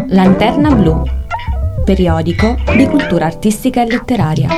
Lanterna Blu, periodico di cultura artistica e letteraria.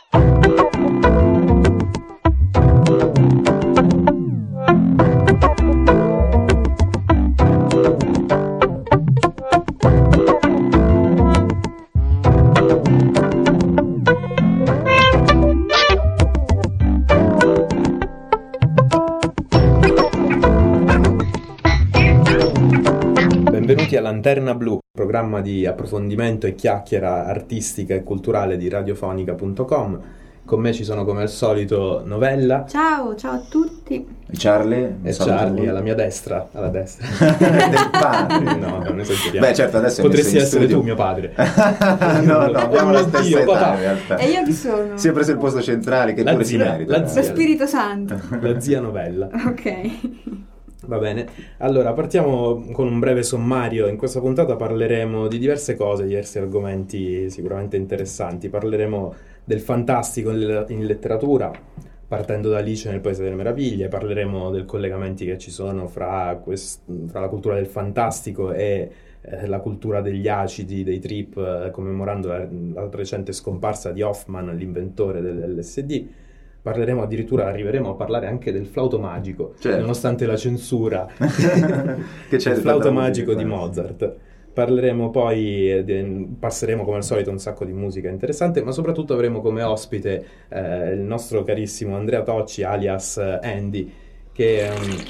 Benvenuti a Lanterna Blu, programma di approfondimento e chiacchiera artistica e culturale di radiofonica.com. Con me ci sono come al solito Novella. Ciao a tutti. Charlie. E Charlie alla mia destra, alla destra. Del padre. No, non esageriamo. Beh, certo, adesso potresti essere studio. Tu mio padre. no, abbiamo la stessa età in realtà. E io chi sono? Si è preso il posto centrale che La pure zia, si merita. la zia. Lo Spirito Santo. La zia Novella. Ok. Va bene, allora partiamo con un breve sommario. In questa puntata parleremo di diverse cose, diversi argomenti sicuramente interessanti. Parleremo del fantastico in letteratura, partendo da Alice nel Paese delle Meraviglie. Parleremo dei collegamenti che ci sono fra la cultura del fantastico e la cultura degli acidi, dei trip, commemorando la recente scomparsa di Hoffman, l'inventore dell'LSD. Arriveremo a parlare anche del flauto magico, certo, nonostante la censura. Che c'è il flauto magico di Mozart. Parleremo poi, passeremo come al solito un sacco di musica interessante, ma soprattutto avremo come ospite il nostro carissimo Andrea Tocci, alias Andy, che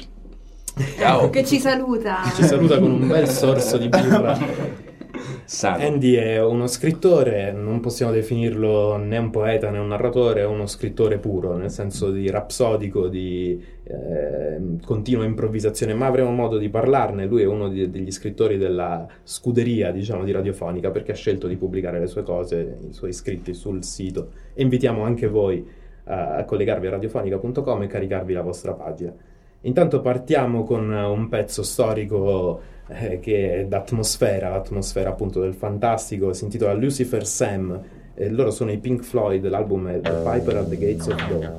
Ciao. Che ci saluta. Ci saluta con un bel sorso di birra. Andy è uno scrittore, non possiamo definirlo né un poeta né un narratore, è uno scrittore puro, nel senso di rapsodico, di continua improvvisazione, ma avremo modo di parlarne. Lui è uno degli scrittori della scuderia, diciamo, di Radiofonica, perché ha scelto di pubblicare le sue cose, i suoi scritti sul sito, e invitiamo anche voi a collegarvi a radiofonica.com e caricarvi la vostra pagina. Intanto partiamo con un pezzo storico che è l'atmosfera appunto del fantastico. Si intitola Lucifer Sam e loro sono i Pink Floyd. L'album è The Piper at the Gates of Dawn.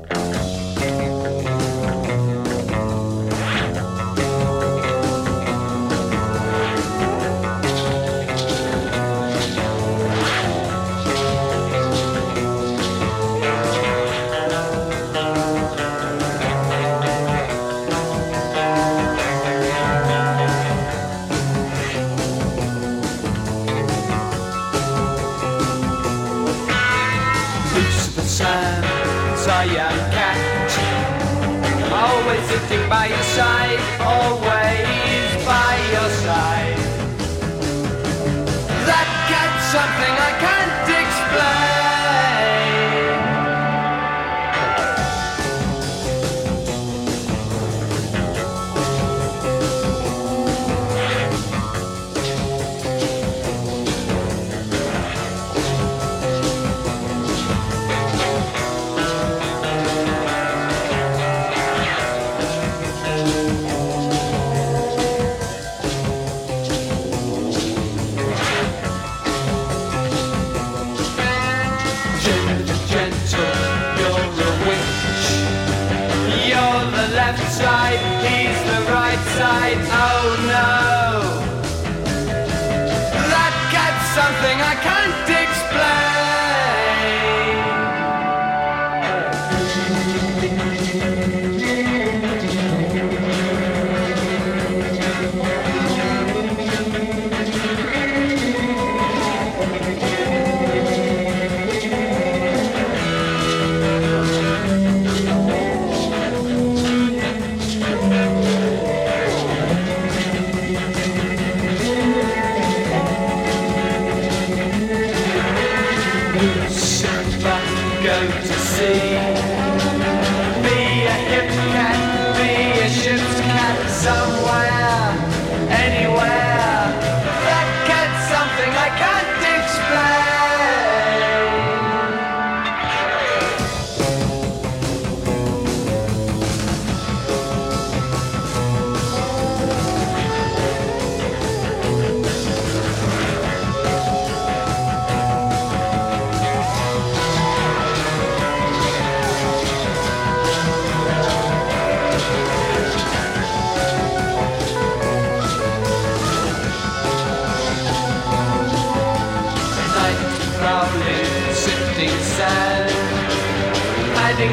Sitting by your side, always by your side. That cat's something I can't explain. Side, he's the right side, oh no. That cat's something I can't explain.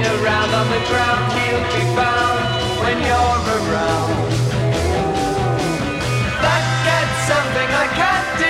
around on the ground, he'll be found when you're around. That gets something I can't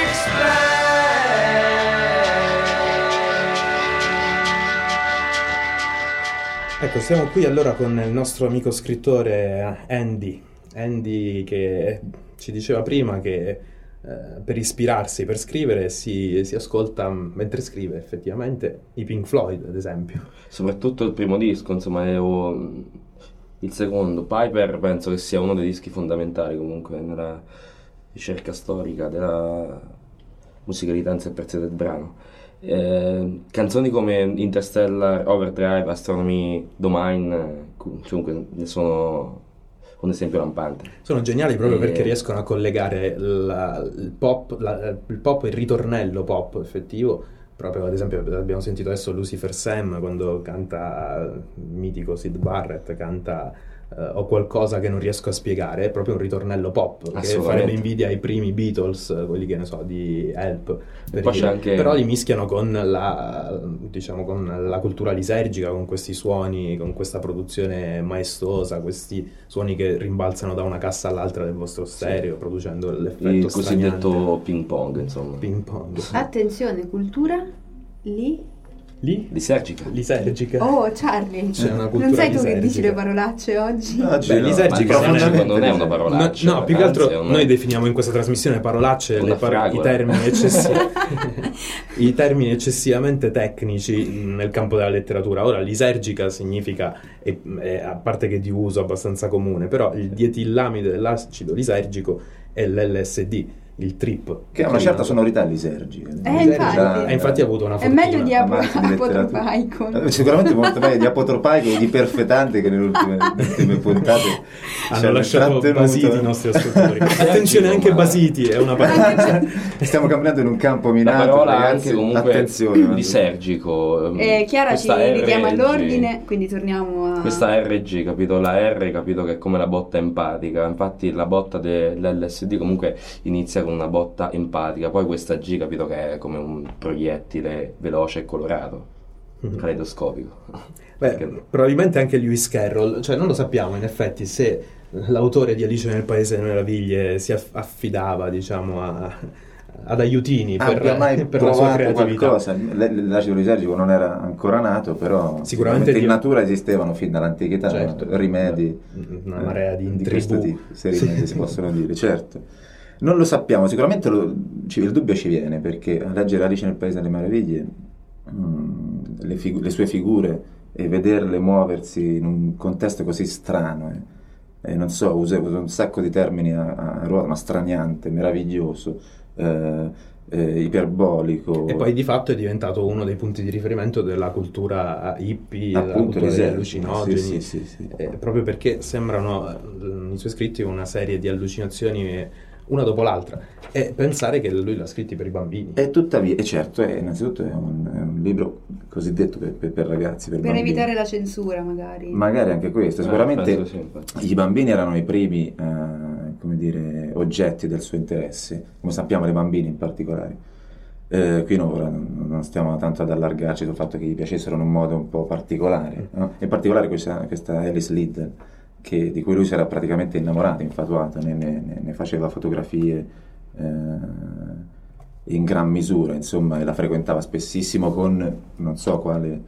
explain. Ecco, siamo qui allora con il nostro amico scrittore Andy che ci diceva prima che per ispirarsi, per scrivere si ascolta mentre scrive effettivamente i Pink Floyd, ad esempio. Soprattutto il primo disco, insomma, il secondo, Piper, penso che sia uno dei dischi fondamentali comunque nella ricerca storica della musicalità in sé per sé del brano. Canzoni come Interstellar, Overdrive, Astronomy, Domain, comunque ne sono un esempio lampante. Sono geniali proprio perché riescono a collegare il pop, il ritornello pop effettivo. Proprio ad esempio abbiamo sentito adesso Lucifer Sam quando canta il mitico Syd Barrett, canta Ho qualcosa che non riesco a spiegare, è proprio un ritornello pop che farebbe invidia ai primi Beatles, quelli che ne so, di Help, però li mischiano con la cultura lisergica, con questi suoni, con questa produzione maestosa, questi suoni che rimbalzano da una cassa all'altra del vostro stereo, producendo l'effetto il cosiddetto ping pong, insomma. Ping pong. Attenzione, cultura lisergica. Oh, Charlie, c'è una cultura non sei tu lisergica che dici le parolacce oggi? Lisergica non è una parolaccia. No, più che altro noi definiamo in questa trasmissione parolacce i termini eccessivamente tecnici nel campo della letteratura. Ora, lisergica significa, a parte che di uso abbastanza comune, però il dietillamide dell'acido lisergico è l'LSD, il trip, che ha una certa sonorità lisergica. Infatti ha avuto una fortuna. È meglio di Apotropaico. Sicuramente molto meglio di Apotropaico e di Perfetante, che nelle ultime puntate hanno lasciato basiti i nostri ascoltatori. Attenzione, anche basiti è una parola. Stiamo cambiando in un campo minato. La parola ragazzi, anche comunque attenzione, lisergico. Chiara ci richiama all'ordine, quindi torniamo a questa RG, capito? La R, capito, che è come la botta empatica. Infatti la botta dell'LSD comunque inizia con una botta empatica, poi questa G, capito, che è come un proiettile veloce e colorato, caleidoscopico. Probabilmente anche Lewis Carroll, cioè non lo sappiamo in effetti se l'autore di Alice nel Paese delle Meraviglie si affidava, diciamo, ad aiutini per la sua creatività. Qualcosa. L'acido lisergico non era ancora nato, però sicuramente in natura esistevano fin dall'antichità, certo, rimedi, una marea di questo tipo, se rimedi si possono dire, certo. Non lo sappiamo, sicuramente il dubbio ci viene, perché a leggere Alice nel Paese delle Meraviglie, le sue figure e vederle muoversi in un contesto così strano, non so, uso un sacco di termini a ruota, ma straniante, meraviglioso, iperbolico. E poi di fatto è diventato uno dei punti di riferimento della cultura hippie, appunto, della cultura degli allucinogeni, sì. Proprio perché sembrano i suoi scritti una serie di allucinazioni una dopo l'altra, e pensare che lui l'ha scritti per i bambini. E tuttavia, e certo, innanzitutto è un libro cosiddetto per ragazzi, per bambini. Evitare la censura, magari anche questo. Sicuramente i bambini erano i primi oggetti del suo interesse, come sappiamo, le bambine in particolare. Qui non stiamo tanto ad allargarci sul fatto che gli piacessero in un modo un po' particolare, no? In particolare questa Alice Liddell, di cui lui si era praticamente innamorato, infatuato, ne faceva fotografie in gran misura, insomma, e la frequentava spessissimo con non so quale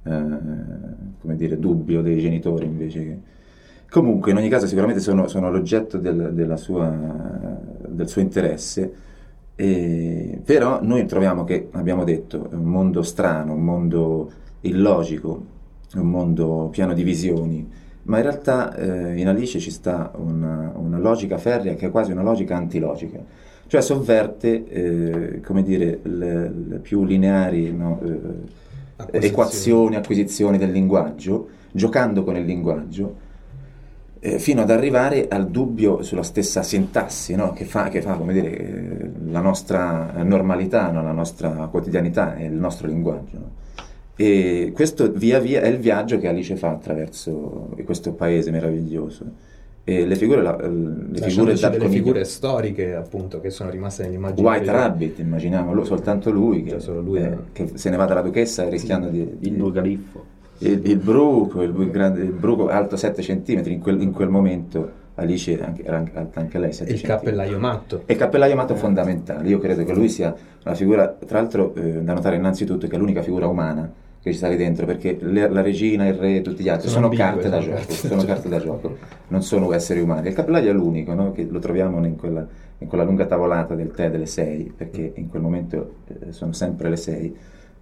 dubbio dei genitori, invece che... Comunque, in ogni caso, sicuramente sono l'oggetto del suo interesse, però noi troviamo che, abbiamo detto, è un mondo strano, un mondo illogico, un mondo pieno di visioni. Ma in realtà in Alice ci sta una logica ferrea che è quasi una logica antilogica, cioè sovverte le più lineari equazioni, acquisizioni del linguaggio, giocando con il linguaggio, fino ad arrivare al dubbio sulla stessa sintassi, no? che fa la nostra normalità, no? La nostra quotidianità e il nostro linguaggio, no? E questo via via è il viaggio che Alice fa attraverso questo paese meraviglioso, e le figure delle figure storiche, appunto, che sono rimaste nell'immagine. White Rabbit, immaginiamo, soltanto lui, solo lui che se ne va dalla duchessa rischiando di il Burgaliffo, il bruco alto 7 centimetri, in quel momento Alice era alta anche lei 7 il centimetri. cappellaio matto. E il cappellaio matto fondamentale, io credo che lui sia una figura, tra l'altro da notare innanzitutto che è l'unica figura umana che ci sta lì dentro, perché la regina, il re e tutti gli altri sono carte da gioco, sono carte da gioco, non sono esseri umani. Il cappellaio è l'unico, no? Che lo troviamo in quella lunga tavolata del tè delle 6, perché in quel momento sono sempre le 6,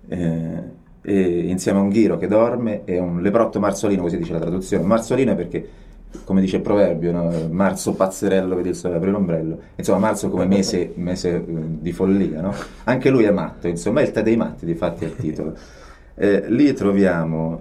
e insieme a un ghiro che dorme e un leprotto marzolino, così dice la traduzione. Marzolino è perché, come dice il proverbio, no? Marzo pazzerello, vedi il sole apre l'ombrello, insomma marzo come mese di follia, no? Anche lui è matto, insomma è il tè dei matti, difatti è il titolo. Lì troviamo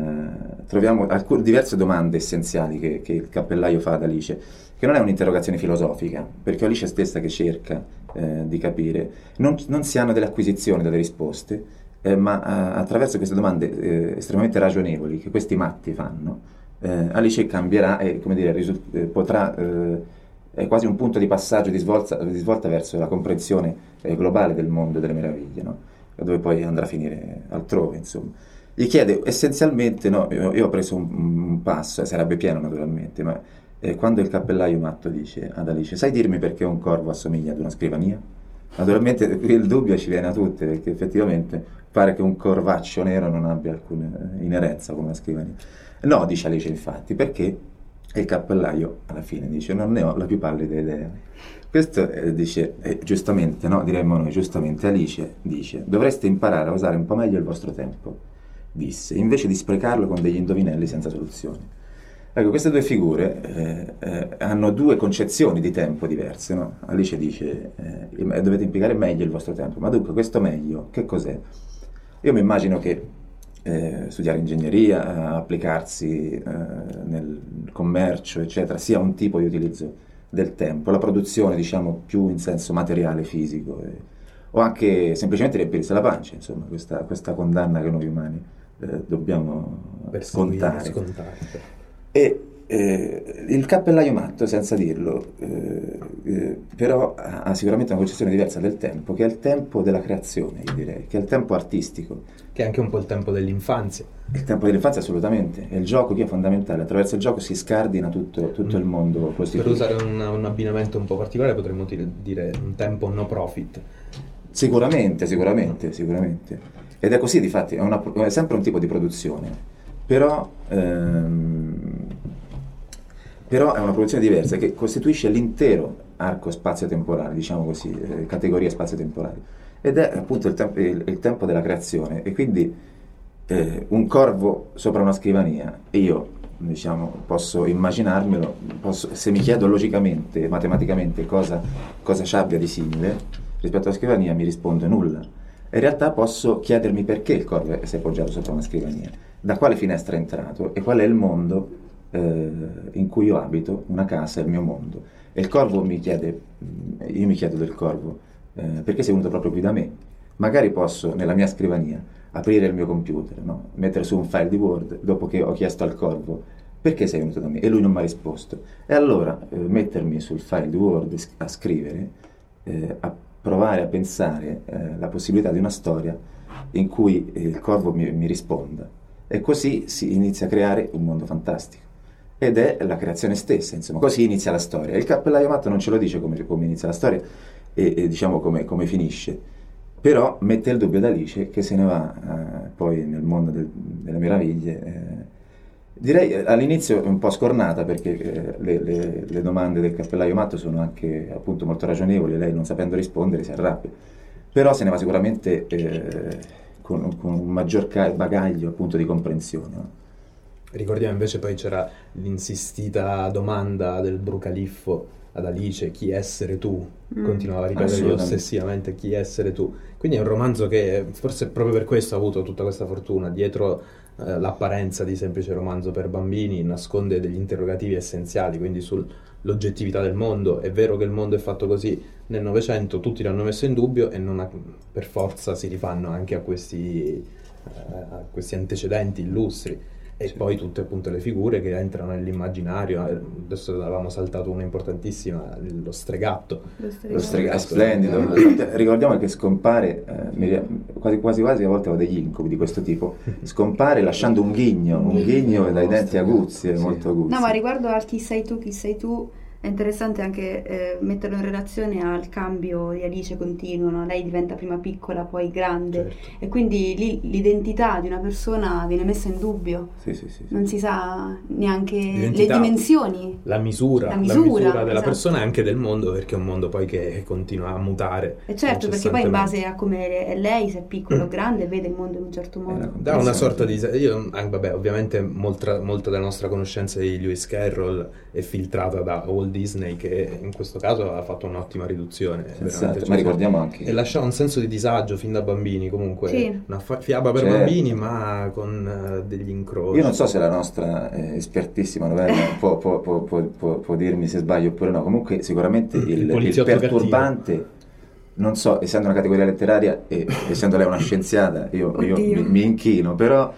diverse domande essenziali che il cappellaio fa ad Alice, che non è un'interrogazione filosofica, perché Alice stessa che cerca di capire, non si hanno delle acquisizioni, delle risposte, ma attraverso queste domande estremamente ragionevoli che questi matti fanno, Alice cambierà e, come dire, potrà, è quasi un punto di passaggio, di svolta verso la comprensione globale del mondo delle meraviglie, no? Dove poi andrà a finire altrove, insomma. Gli chiede essenzialmente, no, io ho preso un passo, sarebbe pieno naturalmente, ma quando il cappellaio matto dice ad Alice: sai dirmi perché un corvo assomiglia ad una scrivania? Naturalmente il dubbio ci viene a tutte, perché effettivamente pare che un corvaccio nero non abbia alcuna inerenza con una scrivania. No, dice Alice, infatti, perché il cappellaio alla fine dice: non ne ho la più pallida idea. Questo dice, giustamente, no? Diremmo noi, giustamente, Alice dice: dovreste imparare a usare un po' meglio il vostro tempo, disse, invece di sprecarlo con degli indovinelli senza soluzioni. Ecco, queste due figure hanno due concezioni di tempo diverse, no? Alice dice: dovete impiegare meglio il vostro tempo. Ma dunque, questo meglio, che cos'è? Io mi immagino che studiare ingegneria, applicarsi nel commercio, eccetera, sia un tipo di utilizzo del tempo, la produzione, diciamo, più in senso materiale, fisico, o anche semplicemente riempirsi la pancia, insomma, questa condanna che noi umani dobbiamo scontare. E il cappellaio matto, senza dirlo, però ha sicuramente una concezione diversa del tempo, che è il tempo della creazione, io direi, che è il tempo artistico. Che è anche un po' il tempo dell'infanzia. Il tempo dell'infanzia, assolutamente. E il gioco che è fondamentale. Attraverso il gioco si scardina tutto il mondo costituito. Per usare un abbinamento un po' particolare potremmo dire un tempo no profit. Sicuramente. Ed è così, difatti, è sempre un tipo di produzione. Però è una produzione diversa che costituisce l'intero arco spazio-temporale, diciamo così, categorie spazio-temporali. Ed è appunto il tempo della creazione. E quindi un corvo sopra una scrivania, e io, diciamo, posso immaginarmelo, se mi chiedo logicamente, matematicamente cosa ci abbia di simile rispetto alla scrivania, mi risponde nulla. In realtà posso chiedermi perché il corvo si è appoggiato sopra una scrivania, da quale finestra è entrato e qual è il mondo in cui io abito, una casa, il mio mondo. E il corvo io mi chiedo del corvo perché sei venuto proprio qui da me. Magari posso nella mia scrivania aprire il mio computer, no? Mettere su un file di Word dopo che ho chiesto al corvo perché sei venuto da me e lui non mi ha risposto, e allora mettermi sul file di Word a scrivere, a provare a pensare la possibilità di una storia in cui il corvo mi risponda, e così si inizia a creare un mondo fantastico. Ed è la creazione stessa, insomma, così inizia la storia. Il cappellaio matto non ce lo dice come inizia la storia e diciamo come finisce, però mette il dubbio ad Alice, che se ne va poi nel mondo delle meraviglie. Direi all'inizio un po' scornata, perché le domande del cappellaio matto sono anche appunto molto ragionevoli, e lei, non sapendo rispondere, si arrabbia, però se ne va sicuramente con un maggior bagaglio appunto di comprensione, no? Ricordiamo invece poi c'era l'insistita domanda del Brucaliffo ad Alice: chi essere tu? Continuava a ripetere ossessivamente: chi essere tu? Quindi è un romanzo che forse proprio per questo ha avuto tutta questa fortuna. Dietro l'apparenza di semplice romanzo per bambini nasconde degli interrogativi essenziali, quindi sull'oggettività del mondo. È vero che il mondo è fatto così nel Novecento, tutti l'hanno messo in dubbio, e per forza si rifanno anche a questi antecedenti illustri. E poi tutte appunto le figure che entrano nell'immaginario. Adesso avevamo saltato una importantissima, lo stregatto. Lo stregatto è splendido. Ricordiamo che scompare, quasi a volte ho degli incubi di questo tipo, scompare lasciando un ghigno dai denti aguzzi, molto aguzzi. No, ma riguardo al chi sei tu, è interessante anche metterlo in relazione al cambio di Alice continuo, no? Lei diventa prima piccola, poi grande, e quindi lì l'identità di una persona viene messa in dubbio. Sì. Non si sa neanche le dimensioni, la misura della esatto. persona e anche del mondo, perché è un mondo poi che continua a mutare. E certo, perché poi in base a come è lei, se è piccola o grande, vede il mondo in un certo modo. Da una sorta di... ovviamente molta della nostra conoscenza di Lewis Carroll è filtrata da Walt Disney, che in questo caso ha fatto un'ottima riduzione, ma ricordiamo anche e lasciava un senso di disagio fin da bambini, comunque una fiaba per certo. bambini, ma con degli incroci. Io non so se la nostra espertissima novella può dirmi se sbaglio oppure no, comunque sicuramente il perturbante cattivo. Non so, essendo una categoria letteraria e essendo lei una scienziata, io mi inchino, però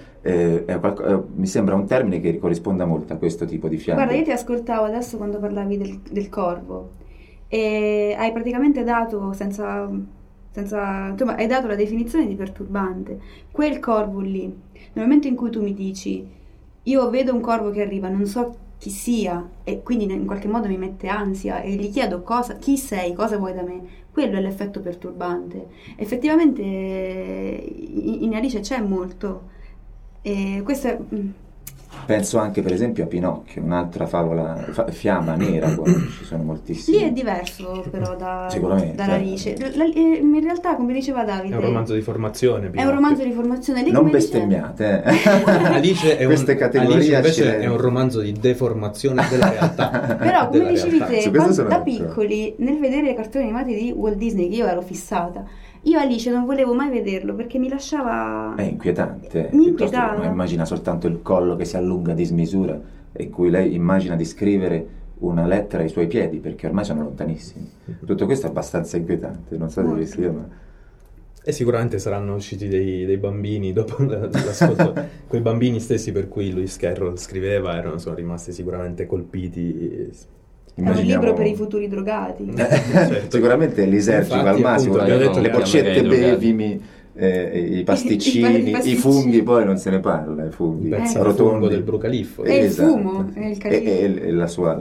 mi sembra un termine che corrisponda molto a questo tipo di fiaba. Guarda, io ti ascoltavo adesso quando parlavi del corvo e hai praticamente dato senza insomma, hai dato la definizione di perturbante. Quel corvo lì, nel momento in cui tu mi dici io vedo un corvo che arriva, non so chi sia, e quindi in qualche modo mi mette ansia e gli chiedo chi sei, cosa vuoi da me, quello è l'effetto perturbante. Effettivamente in Alice c'è molto, e questo è... Penso anche per esempio a Pinocchio, un'altra favola, fiaba nera, ci sono moltissimi. Lì è diverso però dall'Alice. In realtà, come diceva Davide, è un romanzo di formazione. Pinocchio. È un romanzo di formazione. Lì non bestemmiate. Alice è queste categorie invece è un romanzo di deformazione della realtà. Però come dicevi te, da piccoli, piccoli, nel vedere i cartoni animati di Walt Disney, che io ero fissata, io Alice non volevo mai vederlo perché mi lasciava... È inquietante. Mi inquietava. Uno immagina soltanto il collo che si allunga di smisura, e in cui lei immagina di scrivere una lettera ai suoi piedi, perché ormai sono lontanissimi. Tutto questo è abbastanza inquietante, non so dove sia, ma... E sicuramente saranno usciti dei bambini dopo l'ascolto. Quei bambini stessi per cui Lewis Carroll scriveva sono rimasti sicuramente colpiti. È un libro per i futuri drogati. Certo. Sicuramente lisergico al massimo, le boccette bevimi, i pasticcini, i funghi, poi non se ne parla, i funghi rotondi del brucaliffo. E il fumo, e il califfo. E la sua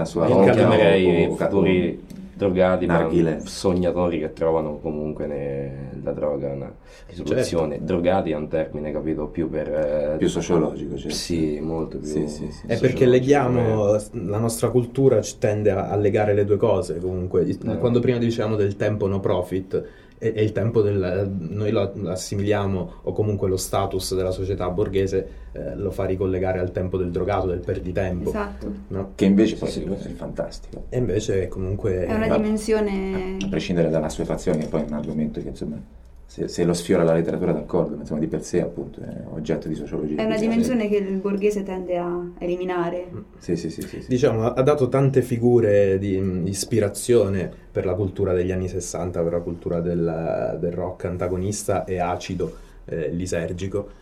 i futuri drogati, ma narghile. Sognatori che trovano comunque nella droga una risoluzione. Certo. Drogati è un termine capito più per più sociologico, certo. Sì, molto più. Sì. È perché leghiamo la nostra cultura tende a legare le due cose comunque. Quando prima dicevamo del tempo no profit, e il tempo noi lo assimiliamo, o comunque lo status della società borghese lo fa ricollegare al tempo del drogato, del perditempo. Esatto. No? Che invece poi è fantastico. E invece comunque è una dimensione... A prescindere dalla assuefazione, che poi è un argomento che insomma, se lo sfiora la letteratura d'accordo, ma insomma di per sé appunto è oggetto di sociologia. È una dimensione che il borghese tende a eliminare. Sì. Diciamo, ha dato tante figure di ispirazione per la cultura degli anni 60, per la cultura del rock antagonista e acido, lisergico.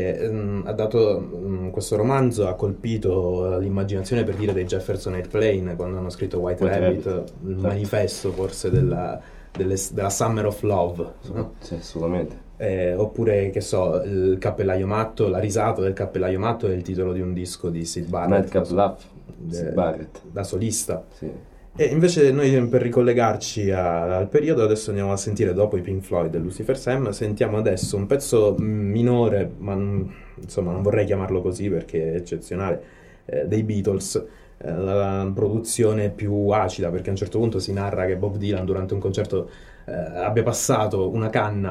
Ha dato questo romanzo, ha colpito l'immaginazione, per dire, dei Jefferson Airplane quando hanno scritto White Rabbit, il manifesto forse della Summer of Love, no? Sì, assolutamente. Oppure, che so, il cappellaio matto, la risata del cappellaio matto è il titolo di un disco di Syd Barrett, Madcap Love, Syd Barrett, da solista. Sì. E invece noi, per ricollegarci al periodo, adesso andiamo a sentire, dopo i Pink Floyd e Lucifer Sam, sentiamo adesso un pezzo minore, ma insomma non vorrei chiamarlo così perché è eccezionale, dei Beatles. La produzione più acida, perché a un certo punto si narra che Bob Dylan durante un concerto abbia passato una canna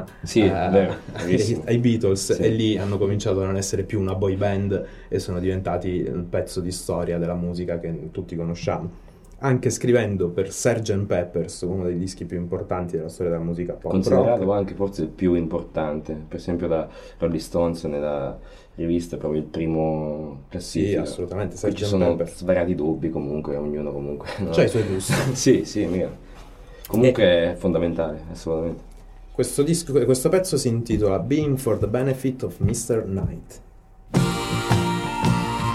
ai Beatles, sì. E lì hanno cominciato a non essere più una boy band e sono diventati un pezzo di storia della musica che tutti conosciamo, anche scrivendo per Sgt. Pepper's, uno dei dischi più importanti della storia della musica pop considerato rock. Anche forse il più importante, per esempio da Rolling Stones nella rivista, proprio il primo classifica. Sì, assolutamente. Ci sono svariati dubbi, comunque ognuno comunque c'ha i suoi gusti. sì, mia. Comunque è fondamentale, assolutamente. Questo pezzo si intitola Being for the Benefit of Mr. Knight.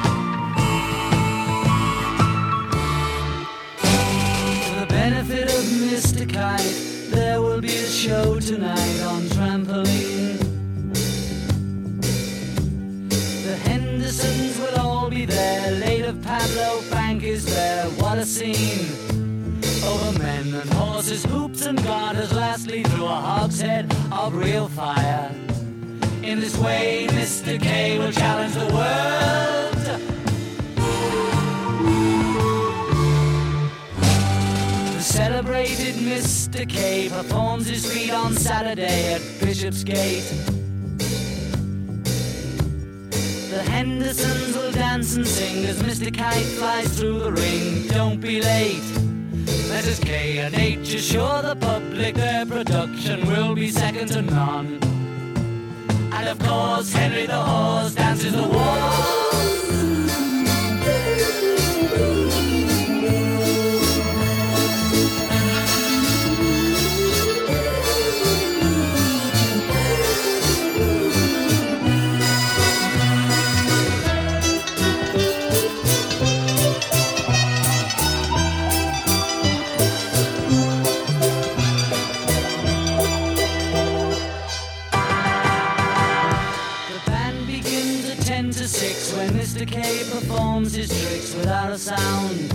benefit of Mr. Kite, there will be a show tonight on trampoline. The Hendersons will all be there, late of Pablo Frank is there, what a scene. Over men and horses, hoops and garters, lastly through a hogshead of real fire. In this way, Mr. K will challenge the world. The celebrated Mr. K performs his feat on Saturday at Bishopsgate. The Hendersons will dance and sing as Mr. Kite flies through the ring. Don't be late. Messrs. K and H assure the public their production will be second to none. And of course, Henry the Horse dances the waltz. Mr. K performs his tricks without a sound,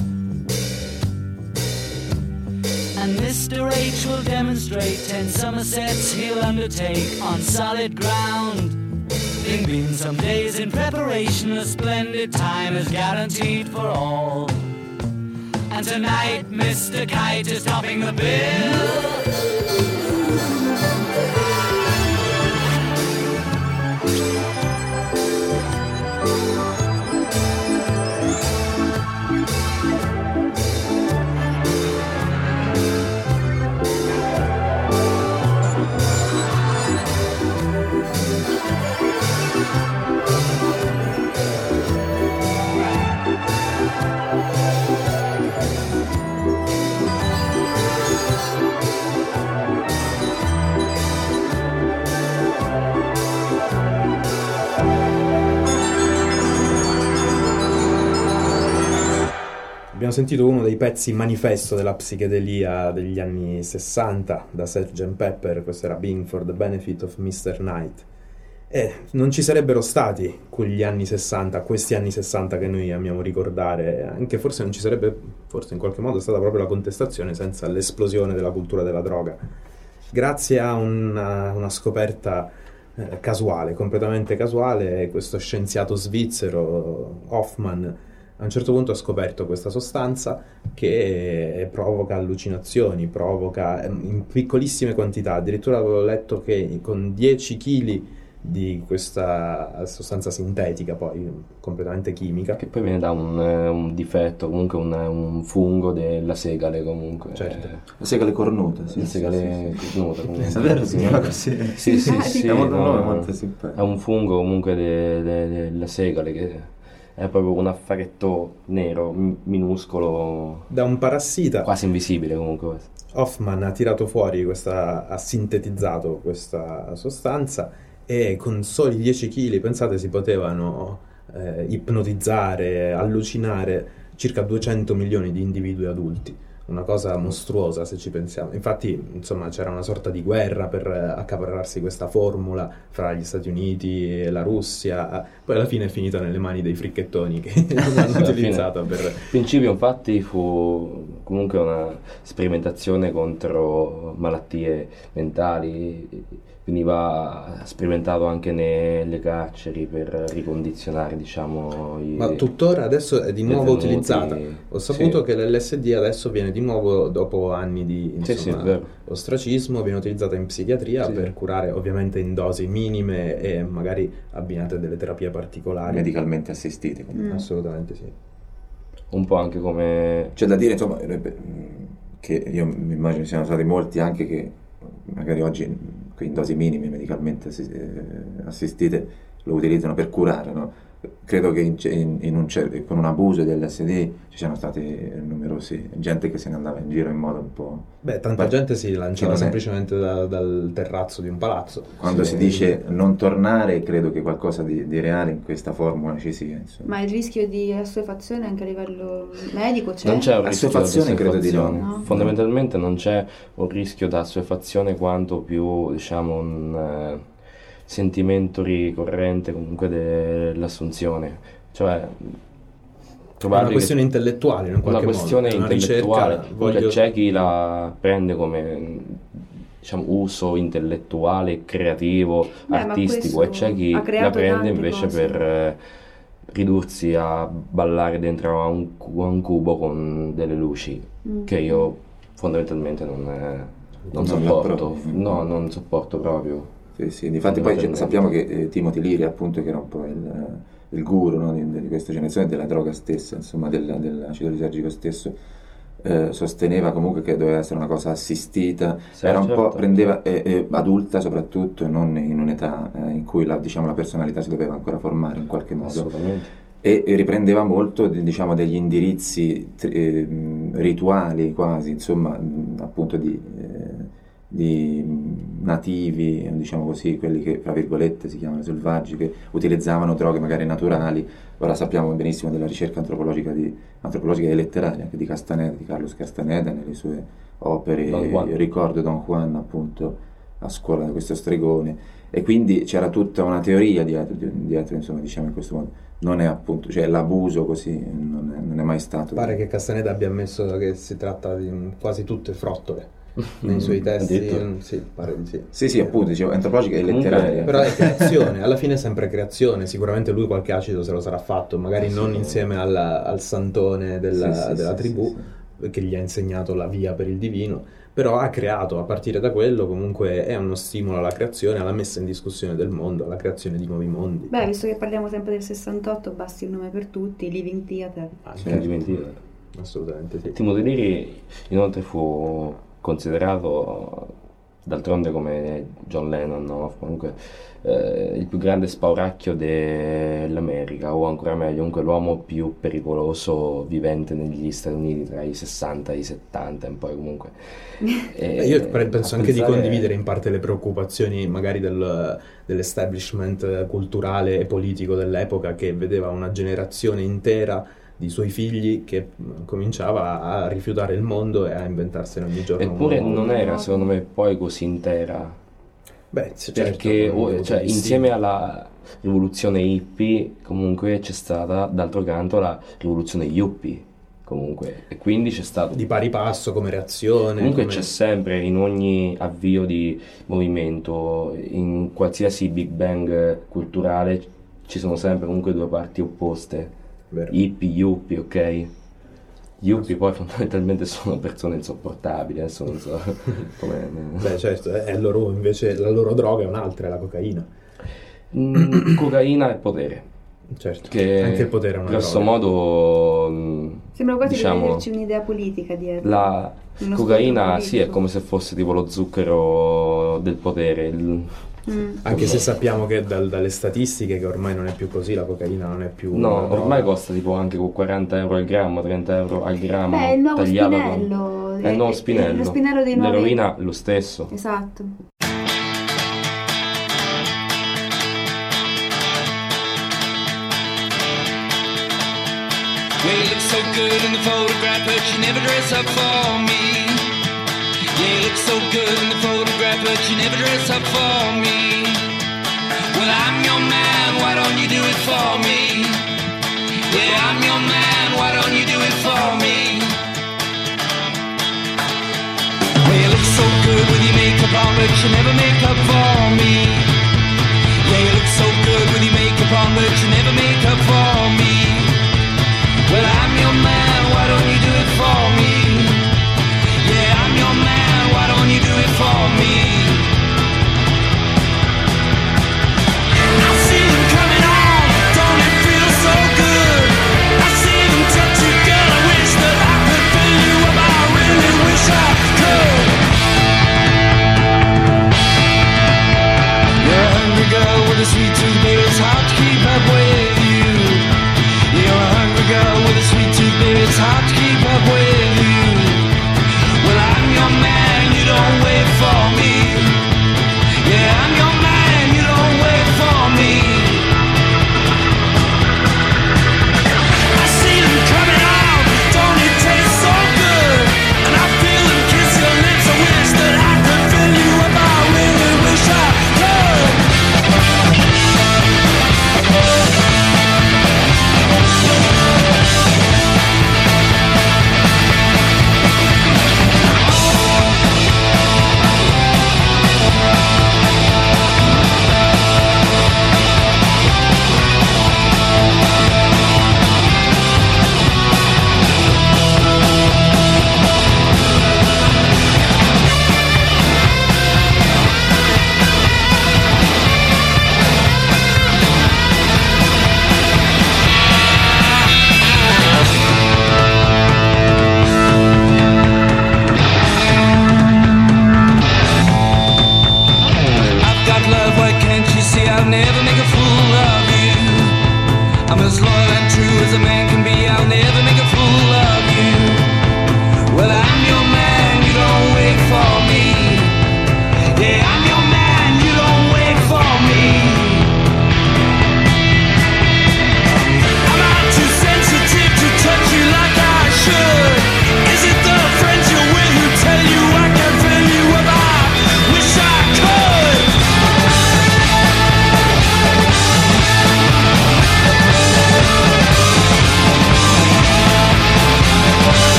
and Mr. H will demonstrate 10 Somersets he'll undertake on solid ground. There've been some days in preparation, a splendid time is guaranteed for all, and tonight Mr. Kite is topping the bill. Abbiamo sentito uno dei pezzi manifesto della psichedelia degli anni 60 da Sgt. Pepper, questo era Being for the Benefit of Mr. Knight. E non ci sarebbero stati quegli anni 60, questi anni 60 che noi amiamo ricordare, anche forse non ci sarebbe, forse in qualche modo, stata proprio la contestazione senza l'esplosione della cultura della droga. Grazie a una scoperta casuale, completamente casuale, questo scienziato svizzero, Hoffmann, a un certo punto ha scoperto questa sostanza che provoca allucinazioni, provoca in piccolissime quantità. Addirittura avevo letto che con 10 kg di questa sostanza sintetica, poi completamente chimica, che poi viene da un difetto, comunque un fungo della segale, comunque. Certo. La segale cornuta, sì. La segale cornuta, comunque. È vero, si chiama così. Sì. È un nome molto simpatico. È un fungo comunque della segale che è proprio un affaretto nero, minuscolo. Da un parassita. Quasi invisibile comunque. Hoffmann ha tirato fuori ha sintetizzato questa sostanza e con soli 10 kg, pensate, si potevano ipnotizzare, allucinare circa 200 milioni di individui adulti. Una cosa mostruosa se ci pensiamo. Infatti, insomma, c'era una sorta di guerra per accaparrarsi questa formula fra gli Stati Uniti e la Russia. Poi alla fine è finita nelle mani dei fricchettoni che l'hanno utilizzata per... In principio, infatti, fu comunque una sperimentazione contro malattie mentali. Veniva sperimentato anche nelle carceri per ricondizionare, diciamo, ma tuttora adesso è di nuovo detenuti. Utilizzata. Ho saputo che l'LSD adesso viene di nuovo, dopo anni di ostracismo, viene utilizzata in psichiatria per curare, ovviamente in dosi minime e magari abbinate a delle terapie particolari. Medicalmente assistite. Assolutamente sì. Un po' anche come... C'è da dire, insomma, che io mi immagino siano stati molti anche che magari oggi in dosi minime medicalmente assistite lo utilizzano per curare, no? credo che con un abuso dell'SD ci siano state numerose gente che se ne andava in giro in modo un po'... Tanta gente si lanciava semplicemente dal terrazzo di un palazzo. Quando si dice non tornare, credo che qualcosa di reale in questa formula ci sia, insomma. Ma il rischio di assuefazione anche a livello medico c'è? Non c'è un rischio di assuefazione, credo di no. No. Fondamentalmente non c'è un rischio da assuefazione quanto più, diciamo, un sentimento ricorrente comunque dell'assunzione. Cioè, è una questione intellettuale, in qualche modo. Una questione intellettuale. Ricerca, c'è chi la prende come, diciamo, uso intellettuale, creativo, artistico, e c'è chi la prende invece per ridursi a ballare dentro a un cubo con delle luci, che io fondamentalmente non sopporto. No, non sopporto proprio. Sì, difatti poi sappiamo che Timothy Leary, appunto, che era un po' il guru, no, di questa generazione della droga stessa, insomma dell'acido lisergico stesso, sosteneva comunque che doveva essere una cosa assistita, era un po', prendeva adulta soprattutto, e non in un'età in cui la personalità si doveva ancora formare in qualche modo. Assolutamente. E riprendeva molto, diciamo, degli indirizzi rituali quasi, insomma, appunto di nativi, diciamo così, quelli che fra virgolette si chiamano selvaggi, che utilizzavano droghe magari naturali. Ora sappiamo benissimo della ricerca antropologica e letteraria anche di Castaneda, di Carlos Castaneda, nelle sue opere. Io ricordo Don Juan, appunto, a scuola da questo stregone, e quindi c'era tutta una teoria dietro, insomma, diciamo in questo modo. Non è, appunto, cioè l'abuso così non è mai stato. Pare che Castaneda abbia ammesso che si tratta di quasi tutte frottole nei suoi testi. Sì, pare di sì. Sì, appunto, dicevo, antropologica e letteraria. Però è creazione, alla fine è sempre creazione. Sicuramente lui qualche acido se lo sarà fatto, magari non insieme al santone della tribù, che gli ha insegnato la via per il divino, però ha creato, a partire da quello, comunque è uno stimolo alla creazione, alla messa in discussione del mondo, alla creazione di nuovi mondi. Beh, visto che parliamo sempre del 68, basti il nome per tutti, Living Theater. Living Theater. Assolutamente sì. Timothy Leary inoltre fu considerato, d'altronde, come John Lennon, no? Comunque il più grande spauracchio dell'America, o ancora meglio, comunque l'uomo più pericoloso vivente negli Stati Uniti tra i 60 e i 70, e poi comunque io penso anche di condividere in parte le preoccupazioni magari dell'establishment culturale e politico dell'epoca, che vedeva una generazione intera di suoi figli che cominciava a rifiutare il mondo e a inventarsene ogni giorno. Eppure non era, secondo me, poi così intera. Beh, perché insieme alla rivoluzione hippie comunque c'è stata, d'altro canto, la rivoluzione yuppie comunque, e quindi c'è stato di pari passo come reazione. Comunque c'è sempre, in ogni avvio di movimento, in qualsiasi big bang culturale, ci sono sempre comunque due parti opposte. Vero. Hippie, yuppie, ok? Yuppie poi fondamentalmente sono persone insopportabili, adesso non so come... Beh, certo, loro invece la loro droga è un'altra, è la cocaina. Cocaina e potere. Certo, che anche il potere è una grosso droga. Modo, sembra quasi diciamo, di averci un'idea politica dietro. La cocaina sì, è come se fosse tipo lo zucchero del potere. Anche se sappiamo che dalle statistiche che ormai non è più così, la cocaina non è più... No, ormai costa tipo anche con 40 euro al grammo, 30 euro al grammo. Beh, il nuovo tagliato spinello. È il nuovo spinello. Lo spinello dei nuovi... L'eroina lo stesso. Esatto. Well, you look so good in the photograph, but you never dress up for me. Yeah, you look so good in the photograph, but you never dress up for me. Well, I'm your man, why don't you do it for me? Yeah, I'm your man, why don't you do it for me? Well, you look so good with your makeup on, but you never make up for me. Yeah, you look so good with your makeup on, but you never make up for me. Well, I'm your man, why don't you do it for me? Yeah, I'm your man, why don't you do it for me? I see them coming on, don't it feel so good? I see them touch you, girl, I wish that I could fill you up, I really wish I could. You're a hungry girl with a sweet tooth, baby, it's hard to keep up with you.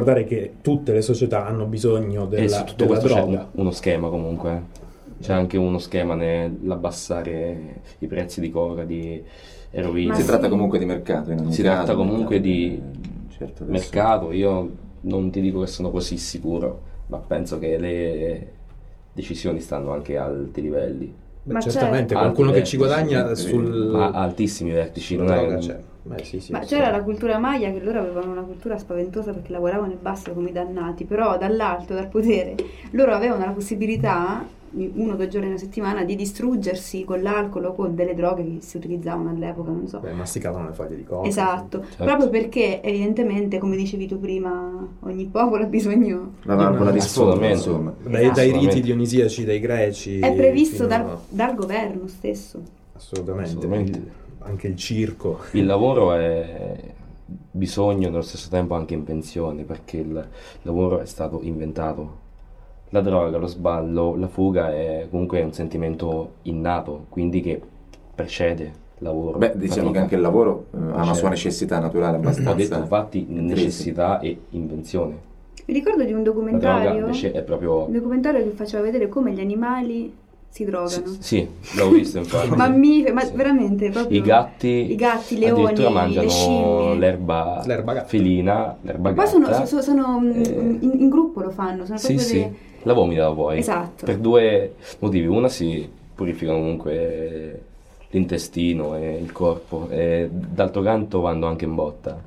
ricordare che tutte le società hanno bisogno della tutto questo droga. c'è uno schema comunque. C'è anche uno schema nell'abbassare i prezzi di coca, di eroina. Si tratta comunque di mercato in ogni caso. Tratta comunque di certo, mercato. Io non ti dico che sono così sicuro, ma penso che le decisioni stanno anche a alti livelli. Beh, certamente qualcuno che ci guadagna a altissimi vertici, non droga è... c'è. Sì, ma c'era la cultura maya, che loro avevano una cultura spaventosa perché lavoravano e basta come i dannati, però dall'alto, dal potere, loro avevano la possibilità 1 o 2 giorni alla settimana di distruggersi con l'alcol o con delle droghe che si utilizzavano all'epoca, non so. Masticavano le foglie di coca. Esatto, certo. Proprio perché evidentemente, come dicevi tu prima, ogni popolo ha bisogno la valvola di sfogo, insomma. Dai riti dionisiaci, dai greci. È previsto dal governo stesso. Assolutamente. Anche il circo. Il lavoro è bisogno, nello stesso tempo anche invenzione, perché il lavoro è stato inventato. La droga, lo sballo, la fuga è comunque un sentimento innato, quindi che precede il lavoro. Beh, diciamo che anche il lavoro ha una sua necessità naturale abbastanza. Ho detto infatti necessità e invenzione. Mi ricordo di un documentario, la droga invece è proprio... un documentario che faceva vedere come gli animali si drogano. Sì, l'ho visto infatti. Mammiferi, ma sì. Veramente proprio. I gatti, i leoni, addirittura mangiano le scimmie. l'erba felina, l'erba poi gatta. sono in gruppo lo fanno, sono proprio Sì, la vomitano poi. Esatto. Per 2 motivi. Una, si purificano comunque l'intestino e il corpo, e d'altro canto vanno anche in botta.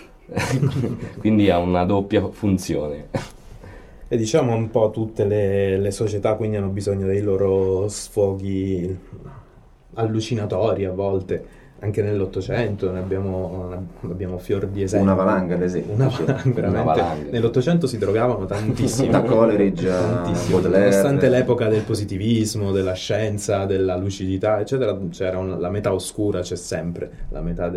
Quindi ha una doppia funzione. E diciamo un po' tutte le società quindi hanno bisogno dei loro sfoghi allucinatori a volte. Anche nell'Ottocento ne abbiamo fior di esempi. Una valanga, ad esempio. Una valanga. Nell'Ottocento si drogavano tantissimo. Da Coleridge a Baudelaire. Nonostante l'epoca del positivismo, della scienza, della lucidità, eccetera, c'era la metà oscura, c'è sempre la metà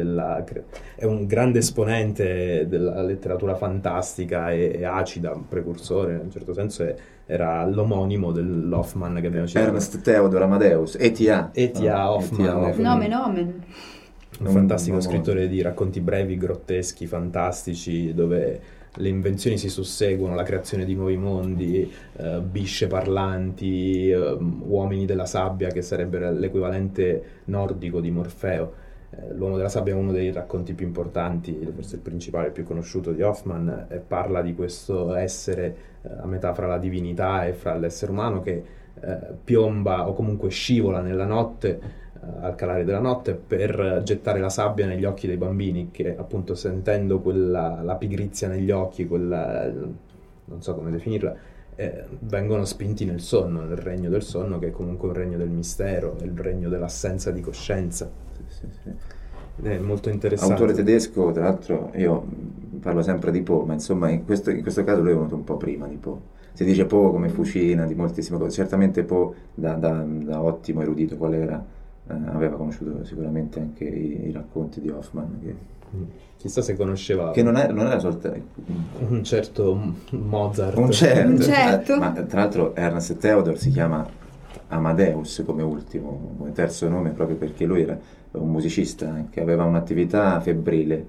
è un grande esponente della letteratura fantastica e acida, un precursore, in un certo senso era l'omonimo dell'Hoffmann che abbiamo citato. Ernst Theodor Amadeus, E.T.A. Hoffmann. Nomen. Un fantastico scrittore di racconti brevi, grotteschi, fantastici, dove le invenzioni si susseguono, la creazione di nuovi mondi, bisce parlanti, uomini della sabbia, che sarebbe l'equivalente nordico di Morfeo. L'uomo della sabbia è uno dei racconti più importanti, forse il principale, il più conosciuto di Hoffmann, e parla di questo essere a metà fra la divinità e fra l'essere umano che piomba o comunque scivola nella notte, al calare della notte, per gettare la sabbia negli occhi dei bambini, che appunto, sentendo la pigrizia negli occhi, non so come definirla, vengono spinti nel sonno, nel regno del sonno, che è comunque un regno del mistero, è il regno dell'assenza di coscienza. Sì. È molto interessante. Autore tedesco, tra l'altro, io parlo sempre di Poe, ma insomma in questo caso lui è venuto un po' prima di Poe. Si dice Poe come fucina di moltissime cose, certamente Poe da ottimo erudito qual era, aveva conosciuto sicuramente anche i racconti di Hoffmann, chissà se conosceva che non era soltanto un certo Mozart, un certo. Ma tra l'altro Ernst Theodor si chiama Amadeus come ultimo, come terzo nome, proprio perché lui era un musicista anche, aveva un'attività febbrile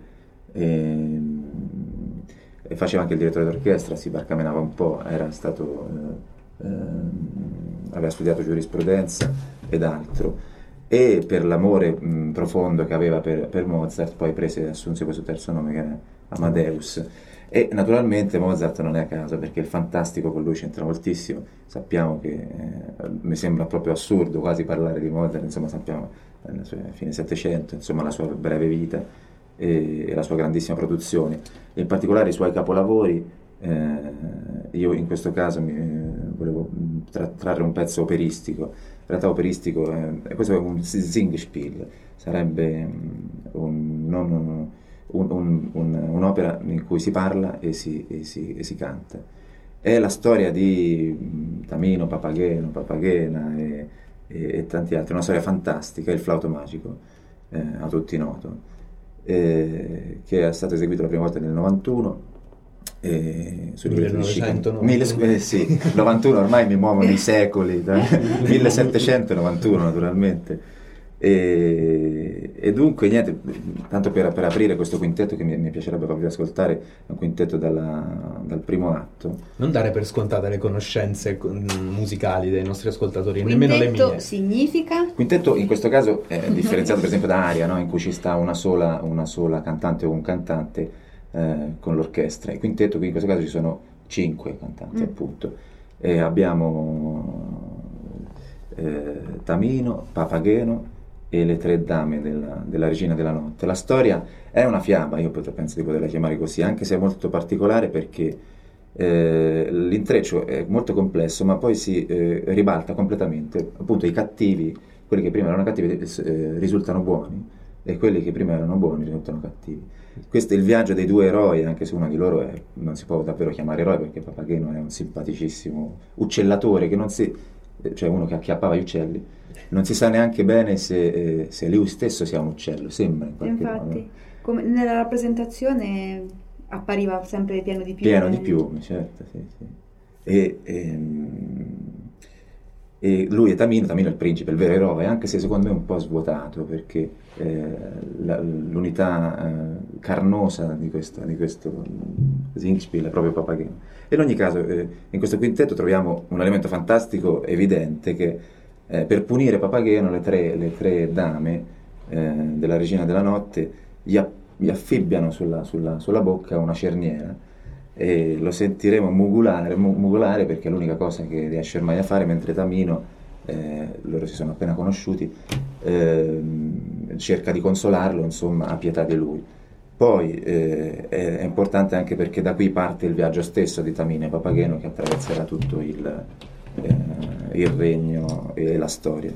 e faceva anche il direttore d'orchestra, si barcamenava un po', era stato aveva studiato giurisprudenza ed altro, e per l'amore profondo che aveva per Mozart poi assunse questo terzo nome che era Amadeus. E naturalmente Mozart non è a caso, perché il fantastico con lui c'entra moltissimo. Sappiamo che mi sembra proprio assurdo quasi parlare di Mozart, insomma sappiamo fine Settecento, insomma la sua breve vita e la sua grandissima produzione, in particolare i suoi capolavori. Io in questo caso volevo trarre un pezzo operistico. In realtà operistico, questo è un Singspiel, sarebbe un'opera in cui si parla e si canta. È la storia di Tamino, Papagena e tanti altri, una storia fantastica, il flauto magico, a tutti noto, che è stato eseguito la prima volta nel 91. Sul 1991. Sì, 91 ormai mi muovono i secoli, 1791 naturalmente, E dunque niente, tanto per aprire questo quintetto che mi piacerebbe farvi ascoltare, è un quintetto dal primo atto. Non dare per scontate le conoscenze musicali dei nostri ascoltatori, Quintetto nemmeno le mie. Significa? Quintetto in questo caso è differenziato per esempio da aria, no? In cui ci sta una sola cantante o un cantante con l'orchestra. Il quintetto qui in questo caso ci sono 5 cantanti appunto. Abbiamo Tamino, Papageno e le 3 dame della Regina della Notte. La storia è una fiaba, io penso di poterla chiamare così, anche se è molto particolare perché l'intreccio è molto complesso, ma poi si ribalta completamente. Appunto i cattivi, quelli che prima erano cattivi, risultano buoni, e quelli che prima erano buoni risultano cattivi. Questo è il viaggio dei 2 eroi, anche se uno di loro non si può davvero chiamare eroe, perché Papageno è un simpaticissimo uccellatore che cioè uno che acchiappava gli uccelli. Non si sa neanche bene se lui stesso sia un uccello, sembra in qualche modo. Infatti, come nella rappresentazione appariva sempre pieno di piume. Pieno di piume, certo, sì. E lui è Tamino è il principe, il vero eroe, anche se secondo me è un po' svuotato, perché l'unità carnosa di questo Singspiel è proprio Papageno. E in ogni caso, in questo quintetto troviamo un elemento fantastico, evidente, che per punire Papageno le tre dame della Regina della Notte gli affibbiano sulla bocca una cerniera, e lo sentiremo mugolare perché è l'unica cosa che riesce ormai a fare, mentre Tamino, loro si sono appena conosciuti, cerca di consolarlo, insomma, ha pietà di lui. Poi è importante anche perché da qui parte il viaggio stesso di Tamino e Papageno, che attraverserà tutto il regno e la storia,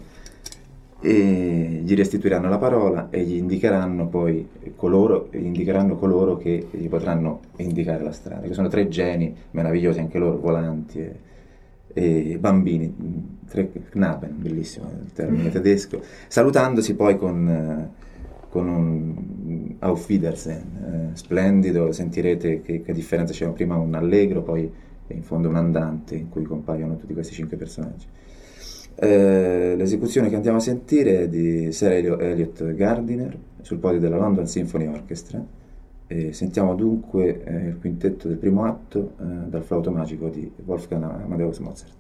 e gli restituiranno la parola e gli indicheranno poi coloro che gli potranno indicare la strada, che sono 3 geni meravigliosi anche loro, volanti e bambini, 3 Knaben, bellissimo il termine tedesco, salutandosi poi con un Auf Wiedersehen splendido. Sentirete che differenza c'è, prima un allegro, poi in fondo un andante in cui compaiono tutti questi 5 personaggi. L'esecuzione che andiamo a sentire è di Sir Elliot Gardiner sul podio della London Symphony Orchestra, e sentiamo dunque il quintetto del primo atto dal flauto magico di Wolfgang Amadeus Mozart.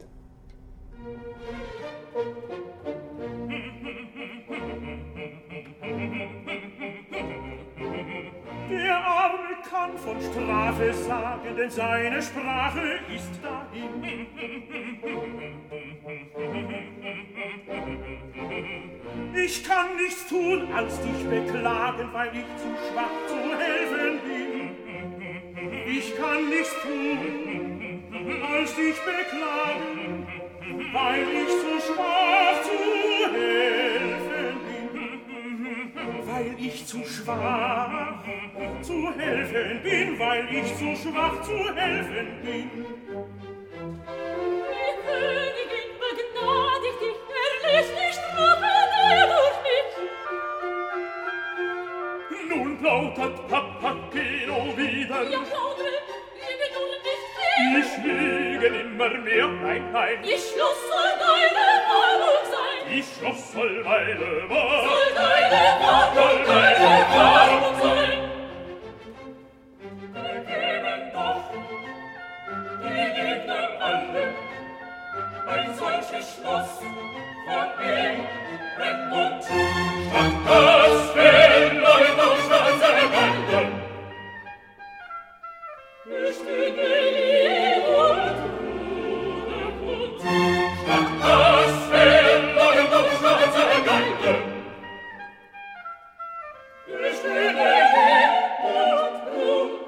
Der Arme kann von Strafe sagen, denn seine Sprache ist dahin. Ich kann nichts tun, als dich beklagen, weil ich zu schwach zu helfen bin. Ich kann nichts tun, als dich beklagen, weil ich zu schwach zu helfen bin. Weil ich zu schwach zu helfen bin, weil ich zu schwach zu helfen bin. Die Königin begnadigt dich, erlöst die Strafe der durch mich. Nun plaudert Papageno wieder. Ja, plaudere, lüge nun nicht viel. Ich lüge nimmer mehr, nein. Ihr Schloss soll deine Wahrung sein. Ich Schloss soll meine Wahrung sein. Soll deine Wahrung sein. Die Gegner alle ein solches Schloss von ihm und statt das Fähnlein auf schwarze Bande. Ich stiege lieb und statt das Fähnlein auf schwarze Bande. Ich stiege lieb und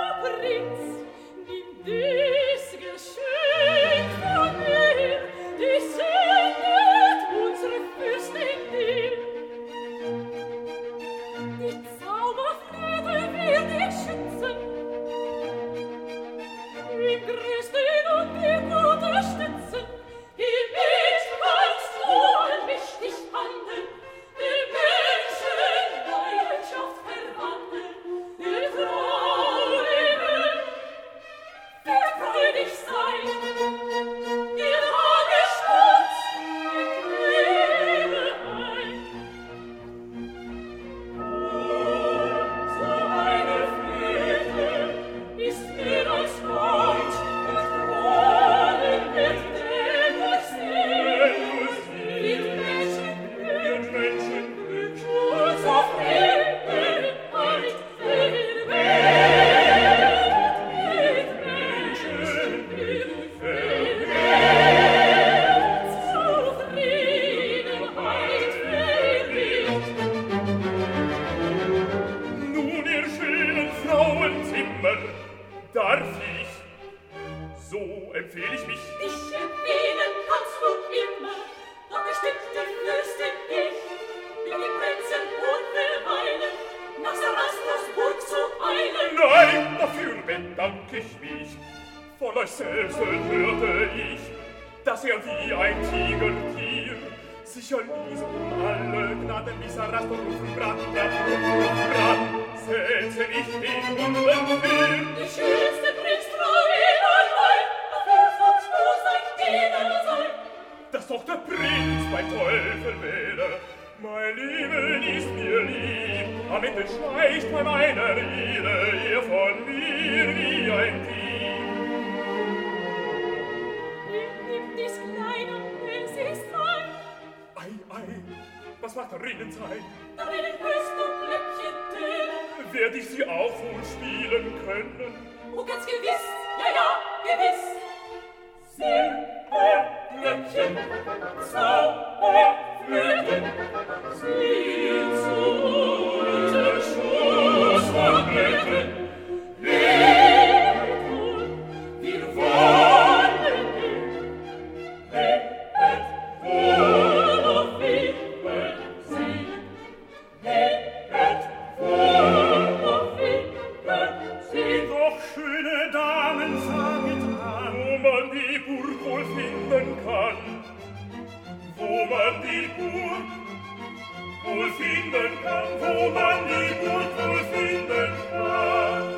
Prinz, nimm dies Geschenk von mir, die Darf ich? So empfehl ich mich. Dich empfehlen kannst du immer, doch bestimmt die Fürstin ich, wie die Prinzen und verweilen, nach Sarastras zu eilen. Nein, dafür bedank ich mich. Von euch selbst hörte ich, dass wie ein Tigertier sich erließ alle Gnaden wie Sarastras rufen Brand. Setze ich den Hunden will. Die schönste Prinz Troel allein, dafür sollst du sein Diener sein. Dass doch der Prinz mein Teufel wähle, mein Leben ist mir lieb, am Ende schleicht bei meiner Rede ihr von mir wie ein Dieb. Nimm dies Kleine, es ist fein. Ei, was mag darinnen sein? Darin wirst du Glöckchen tönen. Werd ich sie auch wohl spielen können? Oh, ganz gewiss, ja, gewiss. Silberglöckchen, Zauberflöten, sie zu unser Schoß von Blöcken. Wir wollen wohl auf Wiedersehen. Doch schöne Damen, saget an, wo man die Burg wohl finden kann. Wo man die Burg wohl finden kann, wo man die Burg wohl finden kann.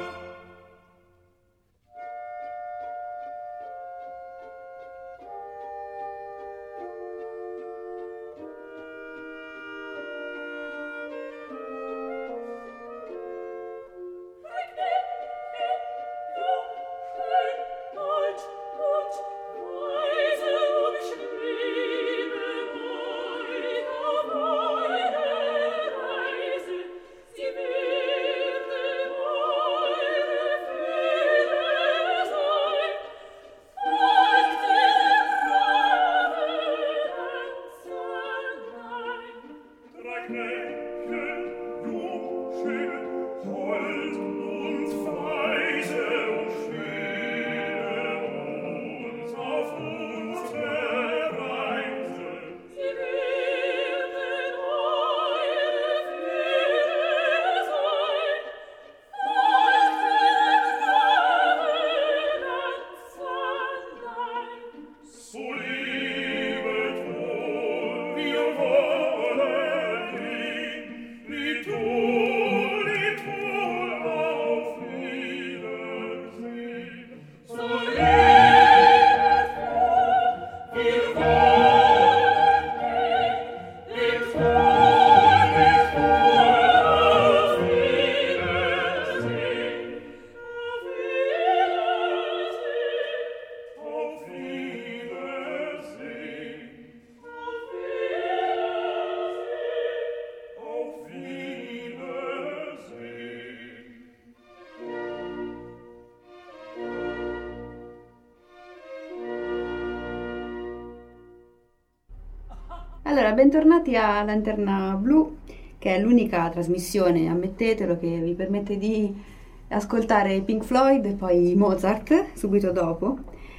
Allora, bentornati a Lanterna Blu, che è l'unica trasmissione, ammettetelo, che vi permette di ascoltare Pink Floyd e poi Mozart subito dopo.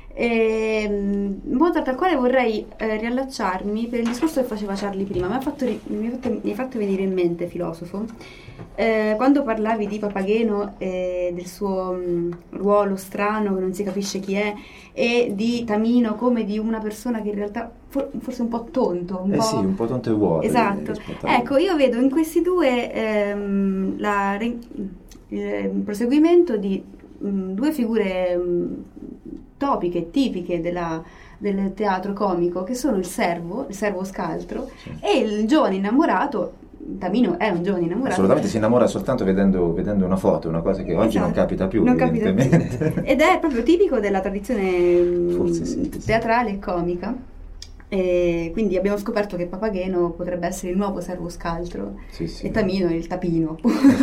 Mozart, al quale vorrei riallacciarmi per il discorso che faceva Charlie prima. Mi hai fatto venire in mente, filosofo, quando parlavi di Papageno e del suo ruolo strano che non si capisce chi è, e di Tamino come di una persona che in realtà forse un po' tonto, un po' tonto e vuoto. Esatto. Ecco, io vedo in questi due il proseguimento di due figure topiche, tipiche del teatro comico, che sono il servo scaltro, sì, e il giovane innamorato. Tamino è un giovane innamorato. Assolutamente, si innamora soltanto vedendo una foto, una cosa che oggi non capita più. Non capita più. Ed è proprio tipico della tradizione sì. teatrale e comica. E quindi abbiamo scoperto che Papageno potrebbe essere il nuovo servo scaltro, sì. E Tamino il tapino.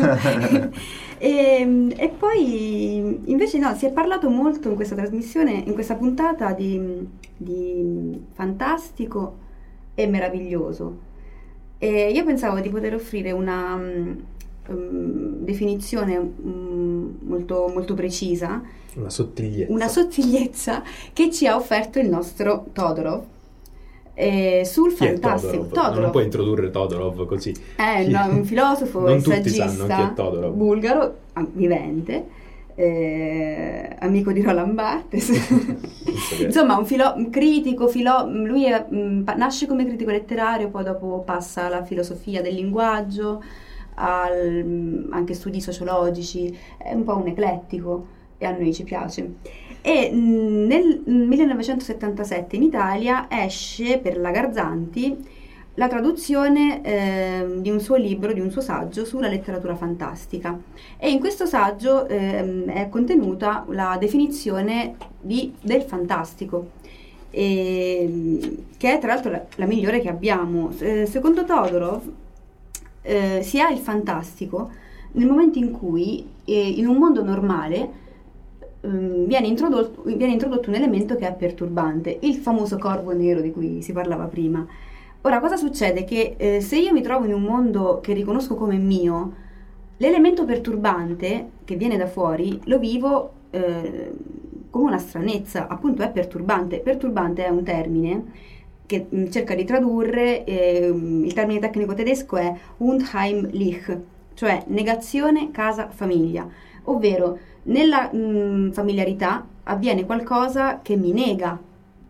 e poi invece no, si è parlato molto in questa trasmissione, in questa puntata di fantastico e meraviglioso, e io pensavo di poter offrire una definizione molto, molto precisa, una sottigliezza che ci ha offerto il nostro Todorov sul fantastico. Todorov? Non puoi introdurre Todorov così. No, un filosofo non e saggista tutti sanno chi è Todorov. Bulgaro, vivente, amico di Roland Barthes. Insomma, un critico, lui nasce come critico letterario, poi dopo passa alla filosofia del linguaggio, anche studi sociologici, è un po' un eclettico e a noi ci piace. E nel 1977 in Italia esce per la Garzanti la traduzione di un suo libro, di un suo saggio sulla letteratura fantastica, e in questo saggio è contenuta la definizione del fantastico, che è tra l'altro la migliore che abbiamo. Secondo Todorov si ha il fantastico nel momento in cui in un mondo normale viene introdotto un elemento che è perturbante, il famoso corvo nero di cui si parlava prima. Ora, cosa succede? Che se io mi trovo in un mondo che riconosco come mio, l'elemento perturbante che viene da fuori lo vivo come una stranezza, appunto è perturbante. Perturbante è un termine che cerca di tradurre, il termine tecnico tedesco è unheimlich, cioè negazione, casa, famiglia, ovvero nella familiarità avviene qualcosa che mi nega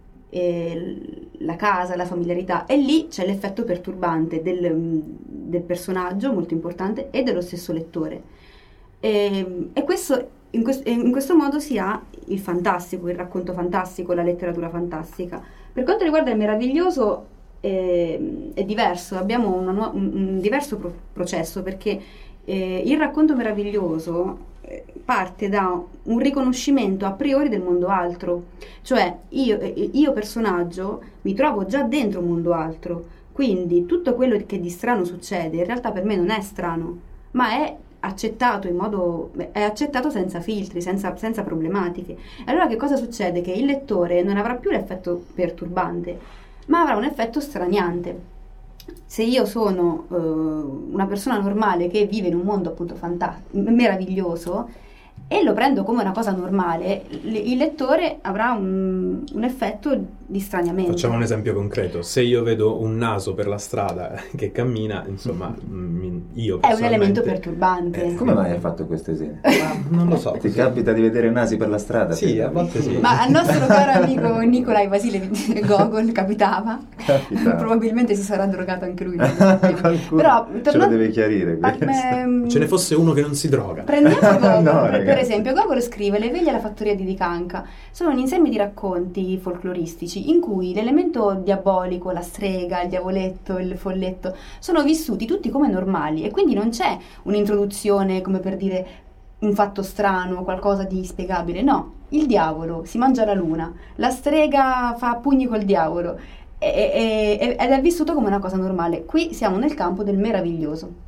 la casa, la familiarità, e lì c'è l'effetto perturbante del personaggio, molto importante, e dello stesso lettore. E questo, in questo modo si ha il fantastico, il racconto fantastico, la letteratura fantastica. Per quanto riguarda il meraviglioso è diverso, abbiamo un diverso processo, perché il racconto meraviglioso parte da un riconoscimento a priori del mondo altro, cioè io personaggio mi trovo già dentro un mondo altro, quindi tutto quello che di strano succede in realtà per me non è strano, ma è accettato senza filtri, senza problematiche. Allora che cosa succede? Che il lettore non avrà più l'effetto perturbante, ma avrà un effetto straniante. Se io sono una persona normale che vive in un mondo appunto meraviglioso e lo prendo come una cosa normale, il lettore avrà un effetto di straniamento. Facciamo un esempio concreto: se io vedo un naso per la strada che cammina, insomma, io è un elemento perturbante. Come mai hai fatto questo esempio? Non lo so. Ti capita di vedere nasi per la strada? Sì, a volte sì. Ma al nostro caro amico Nikolai Vasilevich Gogol capitava. Probabilmente si sarà drogato anche lui. Però ce lo deve chiarire. Ce ne fosse uno che non si droga. Prendiamo Gogol, per esempio. Gogol scrive Le veglie alla fattoria di Dikanka. Sono un insieme di racconti folcloristici in cui l'elemento diabolico, la strega, il diavoletto, il folletto sono vissuti tutti come normali, e quindi non c'è un'introduzione come per dire un fatto strano, qualcosa di inspiegabile. No, il diavolo si mangia la luna, la strega fa pugni col diavolo ed è vissuto come una cosa normale. Qui siamo nel campo del meraviglioso.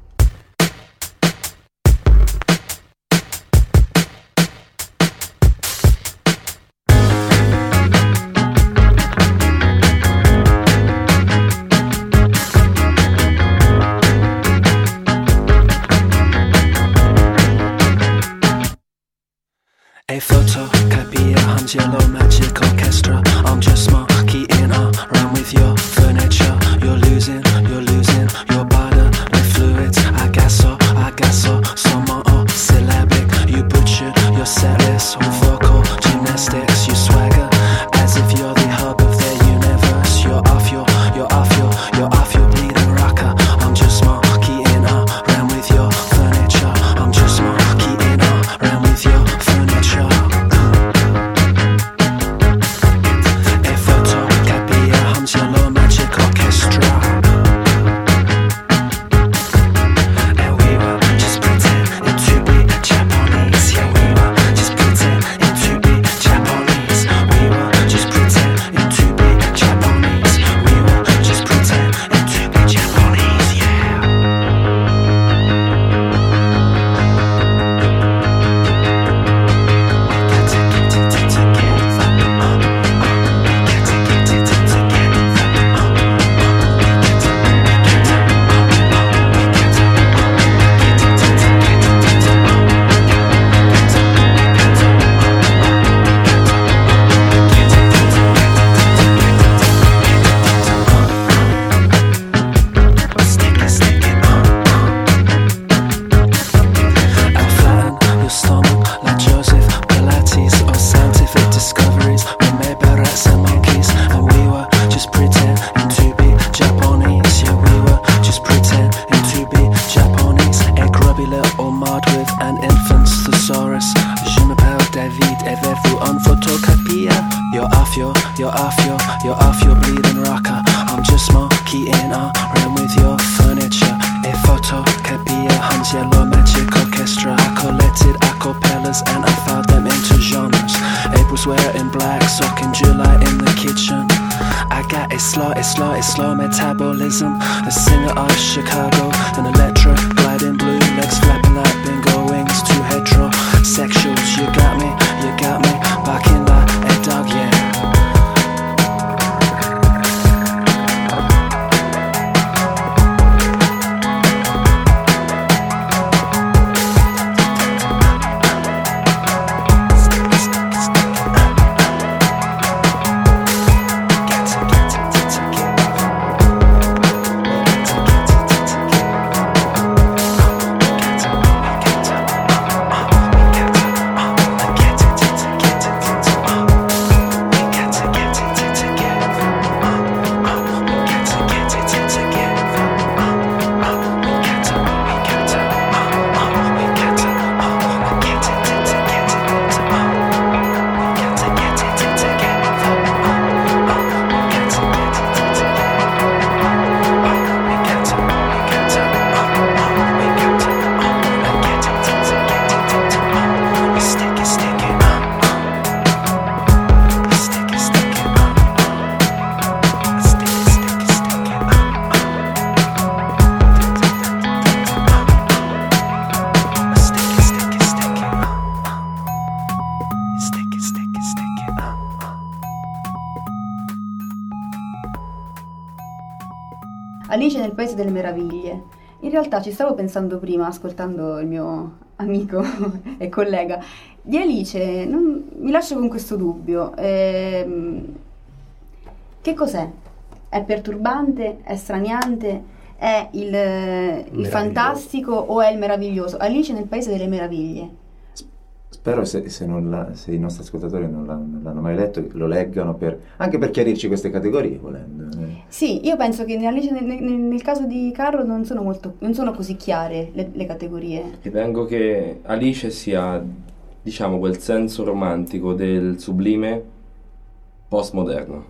A photocopier hums yellow magic orchestra. I'm just monkeying around with your furniture. You're losing your bodily fluids. I guess so, some monosyllabic. You butchered your set list on vocal gymnastics. You swagger as if you're the hub of the universe. You're off your bleeding rocker. I'm just monkeying around with your furniture. I'm just monkeying around with your furniture. A photocopier hums yellow magic orchestra. And we were just pretending to be Japanese. Yeah, we were just pretending you're off your bleeding rocker. I'm just monkey in a room with your furniture. A photocopier hums yellow magic orchestra. I collected acapellas and I filed them into genres. April's wearing black, sock in July in the kitchen. I got a slow metabolism. A singer of Chicago, an electro gliding blue legs flapping like bingo wings. Two heterosexuals, you got me barking like a dog, yeah. Alice nel Paese delle Meraviglie. In realtà ci stavo pensando prima, ascoltando il mio amico e collega, di Alice mi lascio con questo dubbio. Che cos'è? È perturbante? È straniante? È il fantastico o è il meraviglioso? Alice nel Paese delle Meraviglie. Spero se i nostri ascoltatori non l'hanno mai letto, lo leggano anche per chiarirci queste categorie, volendo. Sì, io penso che nel caso di Carlo non sono così chiare le categorie. Ritengo che Alice sia, diciamo, quel senso romantico del sublime postmoderno.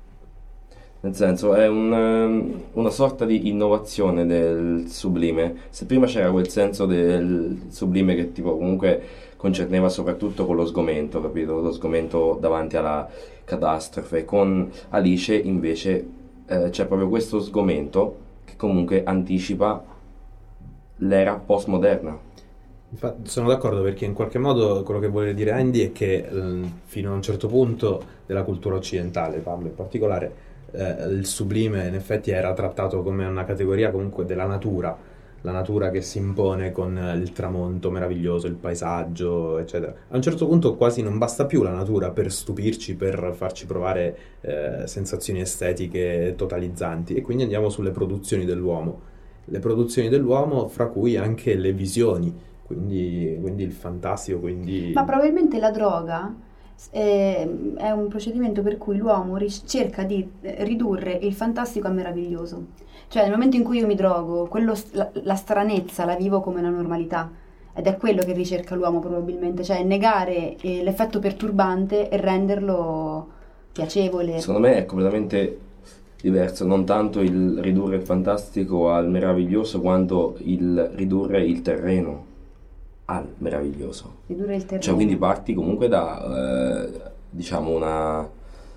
Nel senso, è una sorta di innovazione del sublime. Se prima c'era quel senso del sublime che tipo comunque concerneva soprattutto con lo sgomento, capito? Lo sgomento davanti alla catastrofe. Con Alice invece c'è proprio questo sgomento che comunque anticipa l'era postmoderna. Infatti sono d'accordo, perché in qualche modo quello che vuole dire Andy è che fino a un certo punto della cultura occidentale, parlo in particolare, il sublime in effetti era trattato come una categoria comunque della natura, la natura che si impone con il tramonto meraviglioso, il paesaggio, eccetera. A un certo punto quasi non basta più la natura per stupirci, per farci provare sensazioni estetiche totalizzanti, e quindi andiamo sulle produzioni dell'uomo. Le produzioni dell'uomo, fra cui anche le visioni, quindi il fantastico, quindi... Ma probabilmente la droga è un procedimento per cui l'uomo cerca di ridurre il fantastico a meraviglioso. Cioè nel momento in cui io mi drogo, la stranezza la vivo come una normalità, ed è quello che ricerca l'uomo probabilmente, cioè negare l'effetto perturbante e renderlo piacevole. Secondo me è completamente diverso, non tanto il ridurre il fantastico al meraviglioso quanto il ridurre il terreno al meraviglioso. Ridurre il terreno. Cioè quindi parti comunque da diciamo una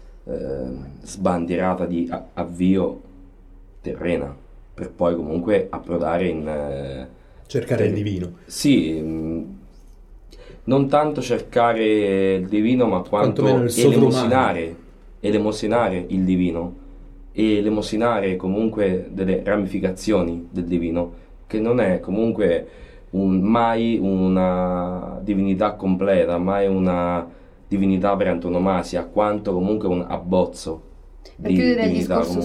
sbandierata di avvio terrena, per poi comunque approdare in cercare il divino. Sì, non tanto cercare il divino, ma quanto elemosinare il divino, e elemosinare comunque delle ramificazioni del divino, che non è comunque mai una divinità completa, mai una divinità per antonomasia, quanto comunque un abbozzo. Per chiudere il discorso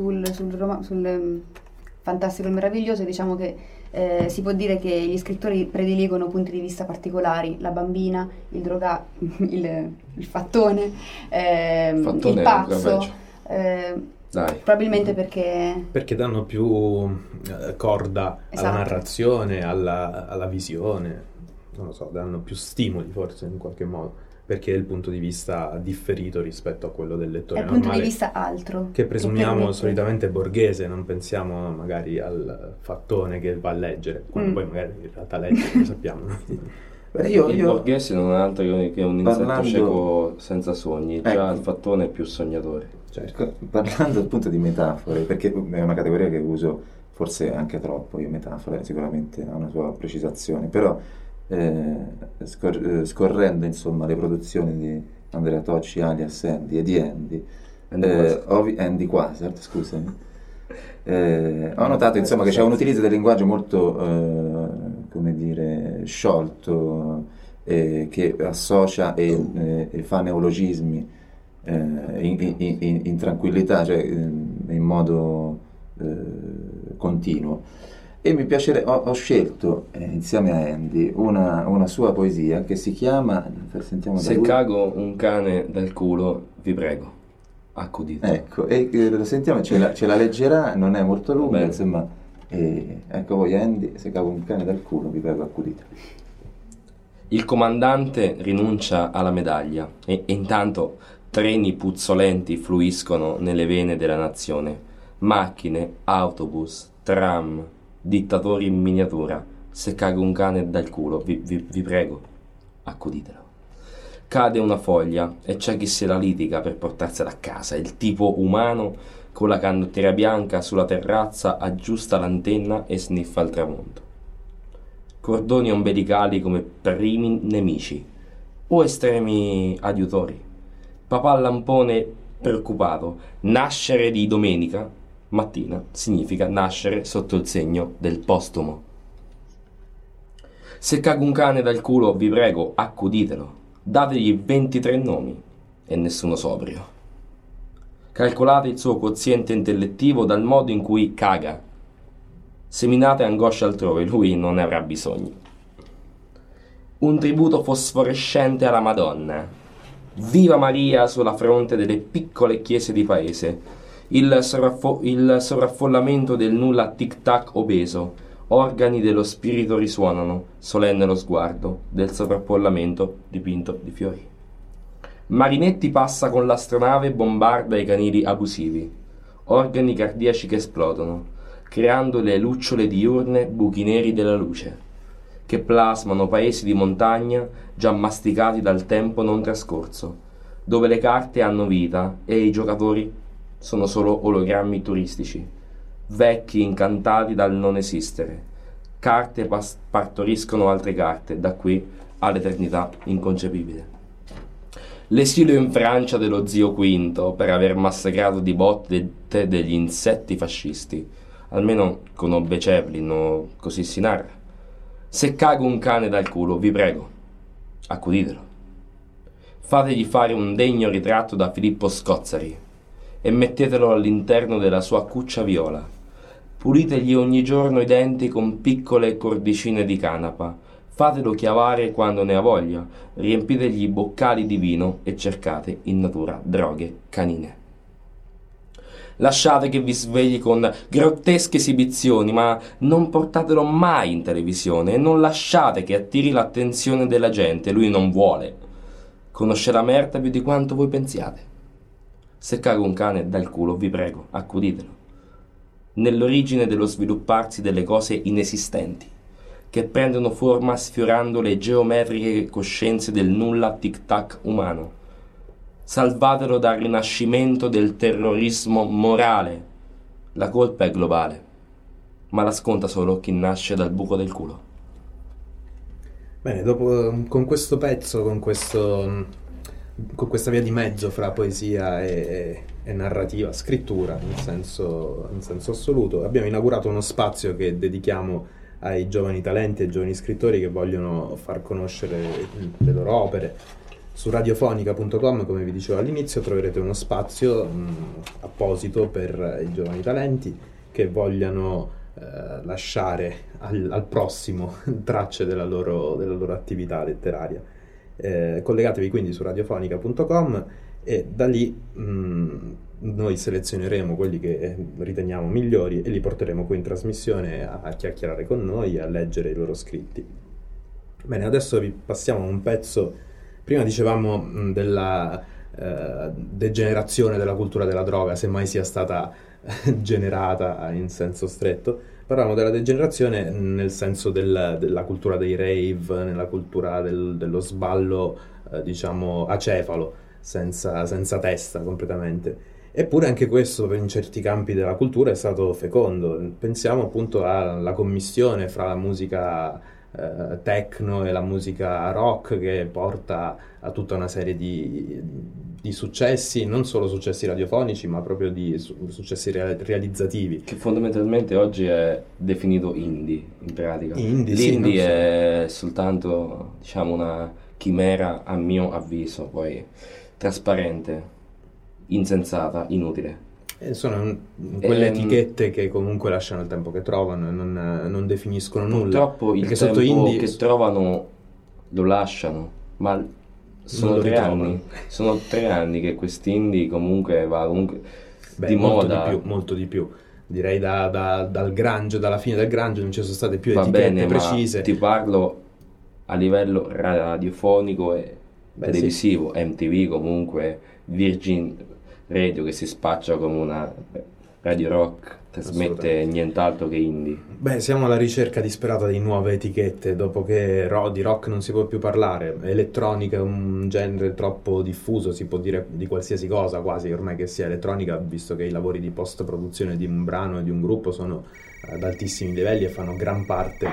sul fantastico e meraviglioso, diciamo che si può dire che gli scrittori prediligono punti di vista particolari: la bambina, il fattone, il pazzo, probabilmente perché danno più corda, esatto, alla narrazione, alla visione. non lo so, danno più stimoli forse in qualche modo, perché è il punto di vista differito rispetto a quello del lettore È il normale. punto di vista altro. Che presumiamo permette- solitamente borghese, non pensiamo magari al fattone che va a leggere, quando poi magari in realtà legge, lo sappiamo. Il borghese non è altro che un insetto parlando- cieco senza sogni, già Ecco. il fattone è più sognatore. Parlando appunto di metafore, perché è una categoria che uso forse anche troppo, io metafore sicuramente ha una sua precisazione, però scorrendo insomma le produzioni di Andrea Tocci alias Andy e di Andy Andy Quasart, scusami, ho notato insomma che c'è un utilizzo del linguaggio molto come dire sciolto, che associa e fa neologismi in tranquillità, cioè in modo continuo. E mi piacerebbe, ho scelto insieme a Andy una sua poesia che si chiama, sentiamo da Se lui. cago un cane dal culo, vi prego, accudite. Ecco, e lo sentiamo, ce la leggerà, non è molto lunga, Bene. insomma, ecco voi Andy, se cago un cane dal culo, vi prego, accudite. Il comandante rinuncia alla medaglia e intanto treni puzzolenti fluiscono nelle vene della nazione. Macchine, autobus, tram, dittatori in miniatura. Se cago un cane dal culo, vi prego, accuditelo. Cade una foglia e c'è chi se la litiga per portarsela a casa. Il tipo umano con la canottiera bianca sulla terrazza aggiusta l'antenna e sniffa il tramonto. Cordoni ombelicali come primi nemici o estremi adiutori. Papà lampone preoccupato. Nascere di domenica mattina significa nascere sotto il segno del postumo. Se cago un cane dal culo, vi prego, accuditelo. Dategli 23 nomi e nessuno sobrio. Calcolate il suo quoziente intellettivo dal modo in cui caga. Seminate angoscia altrove, lui non ne avrà bisogno. Un tributo fosforescente alla Madonna. Viva Maria sulla fronte delle piccole chiese di paese. Il sovraffollamento del nulla tic-tac obeso. Organi dello spirito risuonano, solenne lo sguardo del sovrappollamento dipinto di fiori. Marinetti passa con l'astronave e bombarda i canili abusivi. Organi cardiaci che esplodono, creando le lucciole diurne buchi neri della luce, che plasmano paesi di montagna già masticati dal tempo non trascorso, dove le carte hanno vita e i giocatori sono solo ologrammi turistici, vecchi incantati dal non esistere. Carte partoriscono altre carte, da qui all'eternità inconcepibile. L'esilio in Francia dello zio Quinto per aver massacrato di botte degli insetti fascisti, almeno conobbe Chaplin, o così si narra. Se cago un cane dal culo, vi prego, accuditelo. Fategli fare un degno ritratto da Filippo Scozzari e mettetelo all'interno della sua cuccia viola. Pulitegli ogni giorno i denti con piccole cordicine di canapa. Fatelo chiavare quando ne ha voglia. Riempitegli i boccali di vino e cercate in natura droghe canine. Lasciate che vi svegli con grottesche esibizioni, ma non portatelo mai in televisione e non lasciate che attiri l'attenzione della gente. Lui non vuole. Conosce la merda più di quanto voi pensiate. Se cago un cane dal culo, vi prego, accuditelo. Nell'origine dello svilupparsi delle cose inesistenti, che prendono forma sfiorando le geometriche coscienze del nulla tic-tac umano. Salvatelo dal rinascimento del terrorismo morale. La colpa è globale, ma la sconta solo chi nasce dal buco del culo. Bene, dopo con questo pezzo, con questa via di mezzo fra poesia e narrativa, scrittura in senso assoluto, abbiamo inaugurato uno spazio che dedichiamo ai giovani talenti, ai giovani scrittori che vogliono far conoscere le loro opere. Su radiofonica.com, come vi dicevo all'inizio, troverete uno spazio apposito per i giovani talenti che vogliano lasciare al prossimo tracce della loro attività letteraria. Collegatevi quindi su radiofonica.com e da lì noi selezioneremo quelli che riteniamo migliori e li porteremo qui in trasmissione a chiacchierare con noi e a leggere i loro scritti. Bene, adesso vi passiamo a un pezzo. Prima dicevamo della degenerazione della cultura della droga, se mai sia stata generata in senso stretto. Parlavamo della degenerazione nel senso della cultura dei rave, nella cultura dello sballo, diciamo, acefalo, senza testa completamente. Eppure anche questo in certi campi della cultura è stato fecondo. Pensiamo appunto alla commistione fra la musica techno e la musica rock, che porta a tutta una serie di successi, non solo successi radiofonici, ma proprio di successi realizzativi. Che fondamentalmente oggi è definito indie, in pratica. L'indie sì, è soltanto, diciamo, una chimera, a mio avviso, poi trasparente, insensata, inutile. Sono quelle etichette che comunque lasciano il tempo che trovano e non definiscono nulla. Purtroppo il tempo indie che trovano lo lasciano, ma sono 3 anni. Sono 3 anni che quest'indie comunque va di moda. Molto di più. Direi dal grunge, dalla fine del grunge non ci sono state più va etichette bene, precise. Ma ti parlo a livello radiofonico e televisivo, sì. MTV comunque, Virgin Radio che si spaccia come una radio rock, trasmette nient'altro che indie. Beh, siamo alla ricerca disperata di nuove etichette, dopo che di rock non si può più parlare. Elettronica è un genere troppo diffuso, si può dire di qualsiasi cosa quasi ormai che sia elettronica, visto che i lavori di post-produzione di un brano e di un gruppo sono ad altissimi livelli e fanno gran parte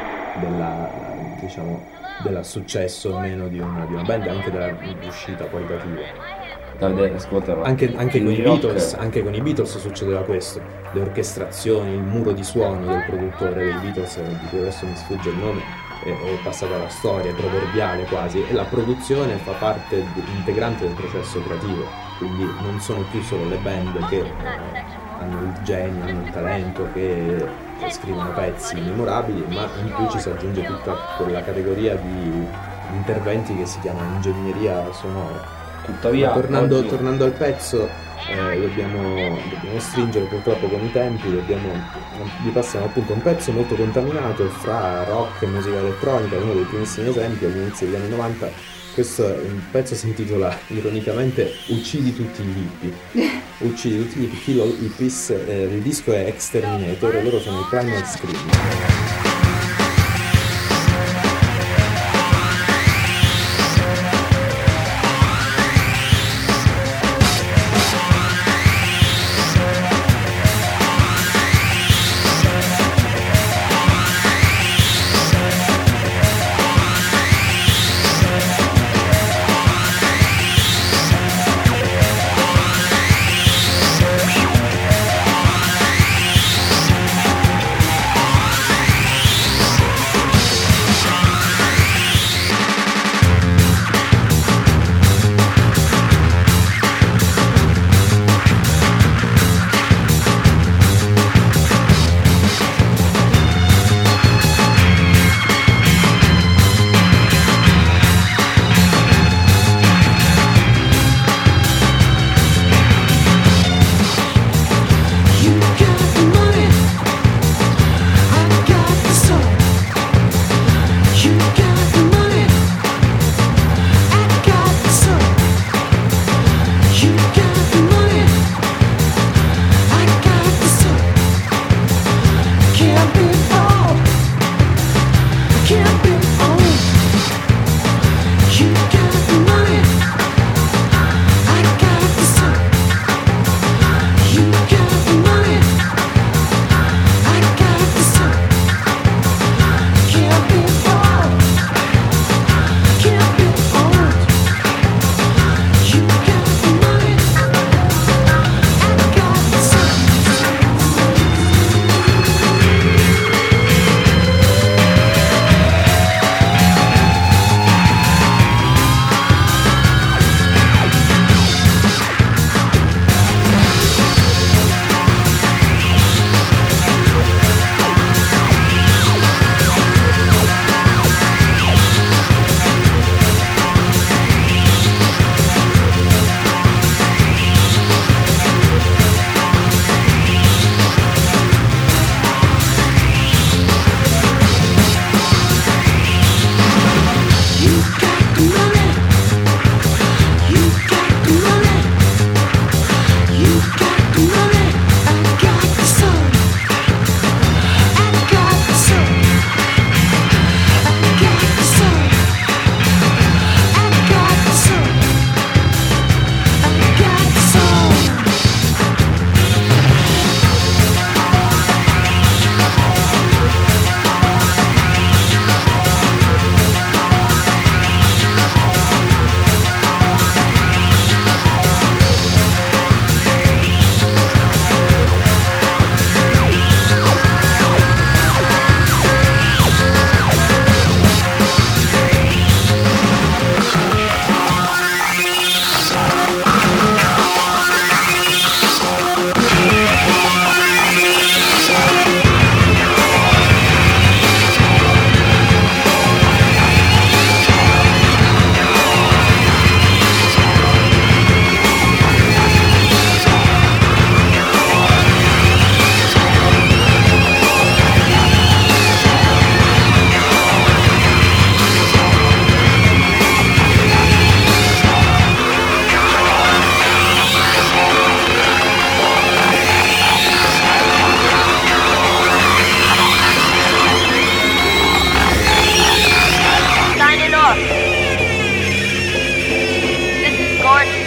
del successo o meno di una band e anche della riuscita qualitativa. Anche con i Beatles succedeva questo, le orchestrazioni, il muro di suono del produttore dei Beatles, di cui adesso mi sfugge il nome, è passata alla storia, è proverbiale quasi, e la produzione fa parte integrante del processo creativo, quindi non sono più solo le band che hanno il genio, hanno il talento, che scrivono pezzi memorabili, ma in più ci si aggiunge tutta quella categoria di interventi che si chiama ingegneria sonora. Tuttavia, tornando al pezzo, dobbiamo stringere purtroppo con i tempi, vi passiamo appunto un pezzo molto contaminato fra rock e musica elettronica, uno dei primissimi esempi all'inizio degli anni 90. Questo pezzo si intitola ironicamente Uccidi tutti gli hippie. Uccidi tutti gli hippie, Kill All Hippies, il disco è Exterminator e loro sono i Primal Scream.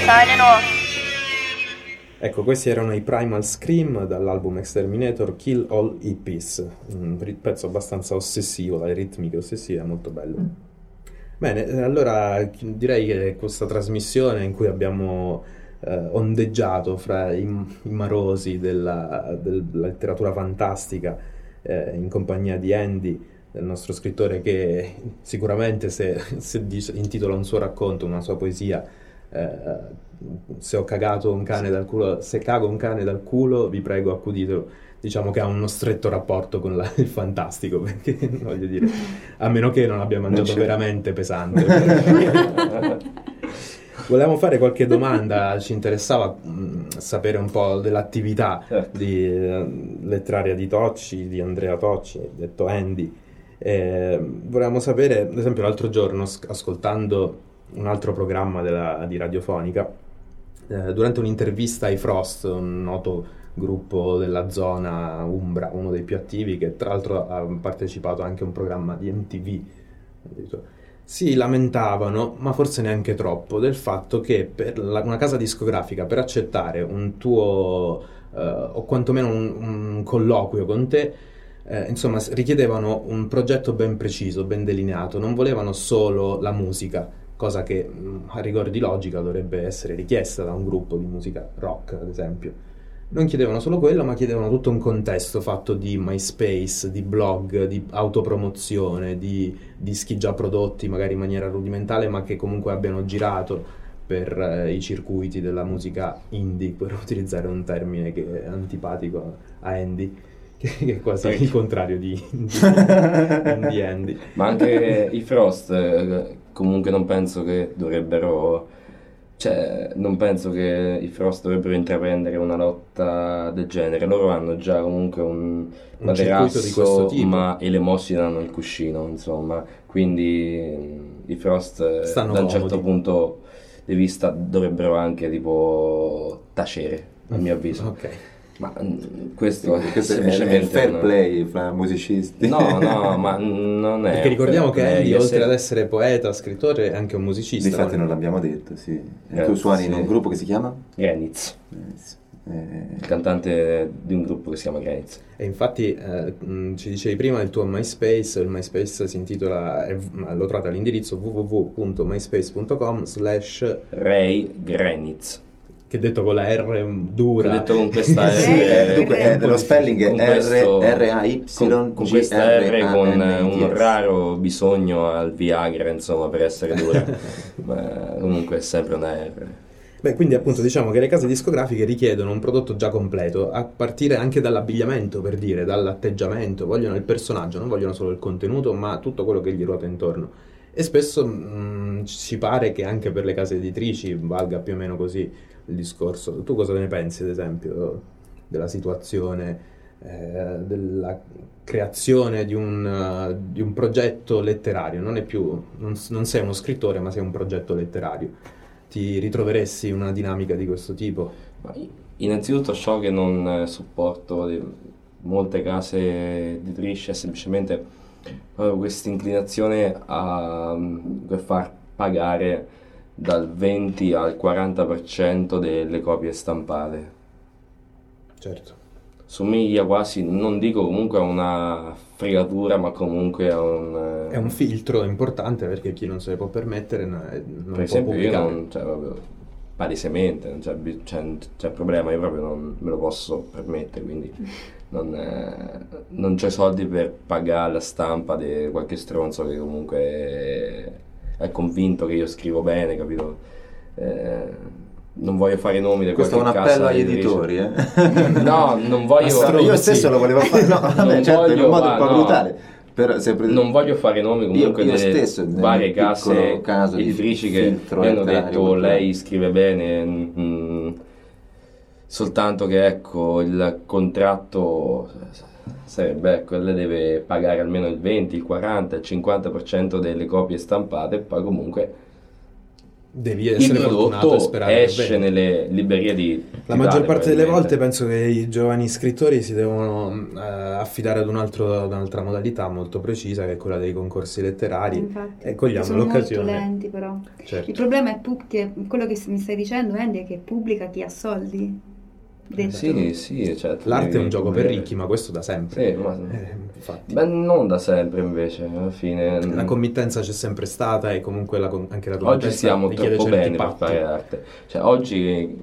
signing off. Ecco, questi erano i Primal Scream dall'album Exterminator Kill All Hippies, un pezzo abbastanza ossessivo, dalle ritmiche ossessive, molto bello. Bene, allora direi che questa trasmissione in cui abbiamo ondeggiato fra i marosi della letteratura fantastica in compagnia di Andy, del nostro scrittore, che sicuramente se intitola un suo racconto, una sua poesia, se cago un cane dal culo, vi prego accuditelo, diciamo che ha uno stretto rapporto con il fantastico, perché voglio dire, a meno che non abbia mangiato veramente pesante. Volevamo fare qualche domanda, ci interessava sapere un po' dell'attività letteraria di Tocci, di Andrea Tocci, detto Andy. Volevamo sapere, ad esempio l'altro giorno, ascoltando un altro programma di Radiofonica, durante un'intervista ai Frost, un noto gruppo della zona Umbra, uno dei più attivi, che tra l'altro ha partecipato anche a un programma di MTV, si lamentavano, ma forse neanche troppo, del fatto che per una casa discografica, per accettare un tuo o quantomeno un colloquio con te, insomma, richiedevano un progetto ben preciso, ben delineato, non volevano solo la musica, cosa che a rigor di logica dovrebbe essere richiesta da un gruppo di musica rock, ad esempio. Non chiedevano solo quello, ma chiedevano tutto un contesto fatto di MySpace, di blog, di autopromozione, di dischi già prodotti magari in maniera rudimentale, ma che comunque abbiano girato per i circuiti della musica indie, per utilizzare un termine che è antipatico a Andy, che è quasi il contrario di Andy. Ma anche i Frost comunque non penso che dovrebbero, cioè non penso che i Frost dovrebbero intraprendere una lotta del genere. Loro hanno già comunque un materasso di questo tipo, ma e le mosse danno il cuscino, insomma, quindi i Frost stanno da un comodi. certo punto di vista dovrebbero anche tipo tacere, a mio avviso. Ok. Ma questo è semplicemente il fair play fra musicisti. No, ma non è. Perché ricordiamo che fair play, Andy, oltre ad essere poeta, scrittore, è anche un musicista. Difatti non l'abbiamo detto, sì. E tu suoni in un gruppo che si chiama? Granitz. Il cantante di un gruppo che si chiama Granitz. E infatti ci dicevi prima del tuo MySpace, il MySpace si intitola, lo trovate all'indirizzo www.myspace.com/Ray Granitz. Che detto con la R dura. Ho detto con questa R. Dunque, lo spelling è R-A-Y con questa R con un raro bisogno al Viagra, insomma, per essere dura. Ma comunque è sempre una R. Beh, quindi appunto diciamo che le case discografiche richiedono un prodotto già completo, a partire anche dall'abbigliamento, per dire, dall'atteggiamento. Vogliono il personaggio, non vogliono solo il contenuto, ma tutto quello che gli ruota intorno. E spesso ci pare che anche per le case editrici valga più o meno così il discorso. Tu cosa ne pensi, ad esempio, della situazione, della creazione di un progetto letterario? Non sei uno scrittore, ma sei un progetto letterario. Ti ritroveresti una dinamica di questo tipo? Innanzitutto ciò che non sopporto di molte case editrici è semplicemente questa inclinazione a far pagare dal 20 al 40% delle copie stampate. Certo. Somiglia quasi, non dico comunque a una fregatura, ma comunque a un... È un filtro importante, perché chi non se le può permettere non per può esempio pubblicare. io non, cioè proprio palesemente non c'è problema, io proprio non me lo posso permettere, quindi non c'è soldi per pagare la stampa di qualche stronzo che comunque è convinto che io scrivo bene, capito? Non voglio fare nomi di questo è un appello agli editori, No, non voglio. Io stesso lo volevo fare, no, vabbè, certo, in un modo un po' brutale. Però non voglio fare nomi comunque io delle stesso, varie case editrici che mi hanno detto lei scrive bene, soltanto che ecco il contratto sarebbe, ecco, lei deve pagare almeno il 20, il 40, il 50% delle copie stampate, e poi comunque Devi essere fortunato e sperare esce nelle librerie di la maggior parte delle volte penso che i giovani scrittori si devono affidare ad un'altra modalità molto precisa, che è quella dei concorsi letterari. Infatti, e cogliamo sono l'occasione. molto lenti però. Certo. Il problema è che quello che mi stai dicendo, Andy, è che pubblica chi ha soldi. Sì, cioè, l'arte è un gioco per ricchi, ma questo da sempre. Sì, ma infatti. Beh, non da sempre invece, alla fine la committenza c'è sempre stata e comunque anche la committenza oggi stiamo troppo bene per fare arte. Cioè oggi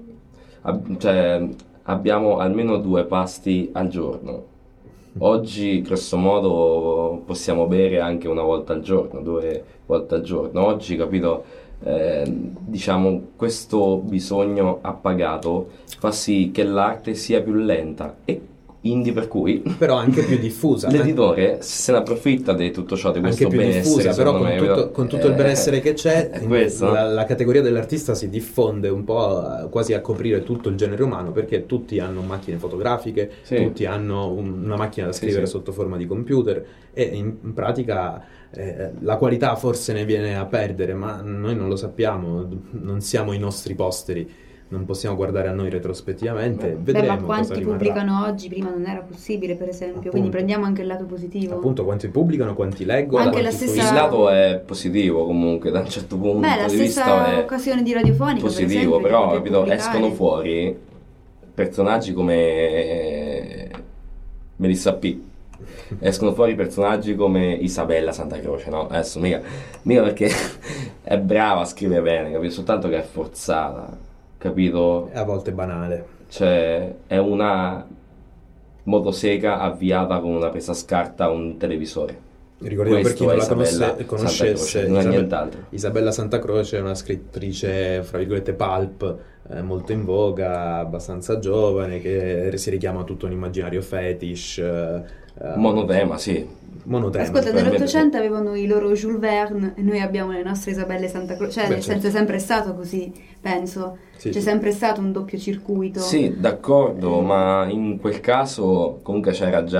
abbiamo almeno 2 pasti al giorno. Oggi grosso modo possiamo bere anche una volta al giorno, 2 volte al giorno. Oggi, capito, diciamo, questo bisogno appagato fa sì che l'arte sia più lenta e quindi per cui però anche più diffusa. L'editore se ne approfitta di tutto ciò, di questo anche più benessere, diffusa, però con tutto il benessere che c'è, la categoria dell'artista si diffonde un po' quasi a coprire tutto il genere umano, perché tutti hanno macchine fotografiche, tutti hanno una macchina da scrivere sotto forma di computer, e in pratica la qualità forse ne viene a perdere, ma noi non lo sappiamo, non siamo i nostri posteri, non possiamo guardare a noi retrospettivamente. Vedremo. Ma quanti cosa rimarrà. Pubblicano oggi? Prima non era possibile, per esempio. Appunto. Quindi prendiamo anche il lato positivo. Appunto, quanti pubblicano, quanti leggono. Anche quanti la stessa... Il lato è positivo comunque, da un certo punto la di vista stessa è occasione di radiofonica, positivo, per esempio, però che capito, pubblicare. escono fuori personaggi come Melissa P. Escono fuori personaggi come Isabella Santa Croce, no? Adesso mica perché è brava a scrivere bene, capito? Soltanto che è forzata, capito? È a volte banale. Cioè, è una motosega avviata con una presa a scarta a un televisore. Ricordiamo, per chi non la conoscesse, non è nient'altro. Isabella Santa Croce è una scrittrice, fra virgolette, pulp, molto in voga, abbastanza giovane, che si richiama a tutto un immaginario fetish. Monotema, sì. Monotema. Ascolta, nell'Ottocento avevano i loro Jules Verne e noi abbiamo le nostre Isabelle Santa Croce. Cioè, nel senso, è sempre stato così, penso. C'è sempre stato un doppio circuito. Sì, d'accordo, ma in quel caso comunque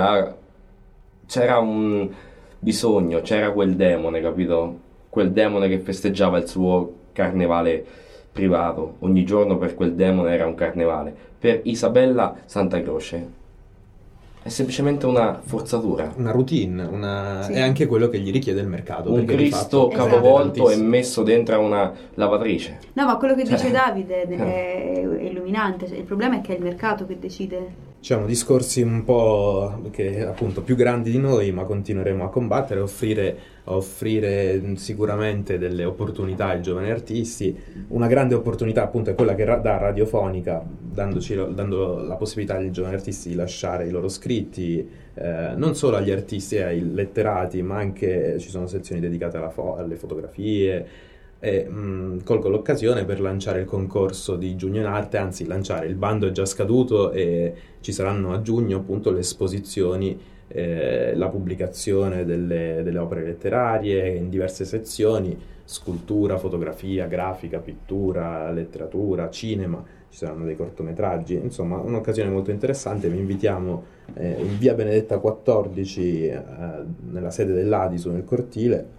c'era un bisogno, c'era quel demone, capito? Quel demone che festeggiava il suo carnevale privato. Ogni giorno per quel demone era un carnevale. Per Isabella Santa Croce è semplicemente una forzatura, una routine, è anche quello che gli richiede il mercato. Un Cristo capovolto e messo dentro a una lavatrice. No, ma quello che dice Davide è illuminante. Il problema è che è il mercato che decide. Diciamo, discorsi un po' che appunto più grandi di noi, ma continueremo a combattere, offrire sicuramente delle opportunità ai giovani artisti. Una grande opportunità appunto è quella che dà Radiofonica, dando la possibilità ai giovani artisti di lasciare i loro scritti, non solo agli artisti e ai letterati, ma anche ci sono sezioni dedicate alle fotografie. E colgo l'occasione per lanciare il concorso di Giugno in Arte, anzi lanciare, il bando è già scaduto e ci saranno a giugno appunto le esposizioni, la pubblicazione delle opere letterarie in diverse sezioni: scultura, fotografia, grafica, pittura, letteratura, cinema. Ci saranno dei cortometraggi, insomma un'occasione molto interessante. Vi invitiamo in via Benedetta 14 nella sede dell'Adisu nel cortile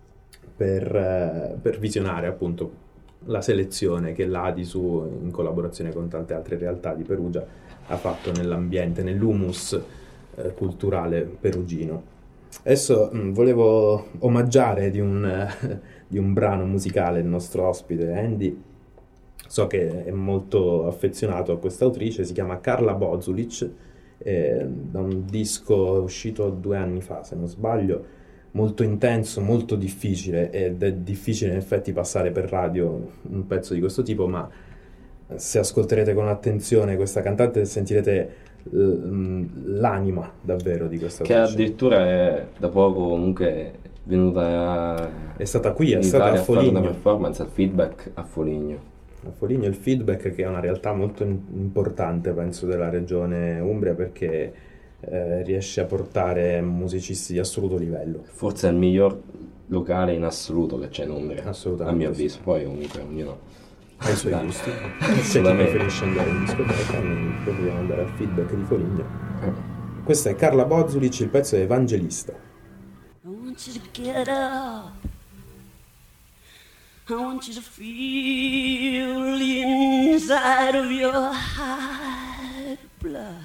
per visionare appunto la selezione che l'Adisu, in collaborazione con tante altre realtà di Perugia, ha fatto nell'ambiente, nell'humus culturale perugino. Adesso volevo omaggiare di un brano musicale il nostro ospite Andy. So che è molto affezionato a questa autrice, si chiama Carla Bozulic, da un disco uscito 2 anni fa, se non sbaglio, molto intenso, molto difficile, ed è difficile in effetti passare per radio un pezzo di questo tipo, ma se ascolterete con attenzione questa cantante sentirete l'anima davvero di questa autrice. Che addirittura è da poco comunque venuta è stata qui, è stata a Foligno, una performance al Feedback a Foligno. A Foligno, il Feedback, che è una realtà molto importante penso della regione Umbria, perché riesce a portare musicisti di assoluto livello. Forse è il miglior locale in assoluto che c'è in Umbria, assolutamente, a mio avviso. Poi comunque ognuno ha i suoi gusti. Se ti preferisce andare in discoteca, noi preferiamo andare al Feedback di Foligno. Questa è Carla Bozulic, il pezzo è Evangelista. I want you to get up. I want you to feel the inside of your hot blood.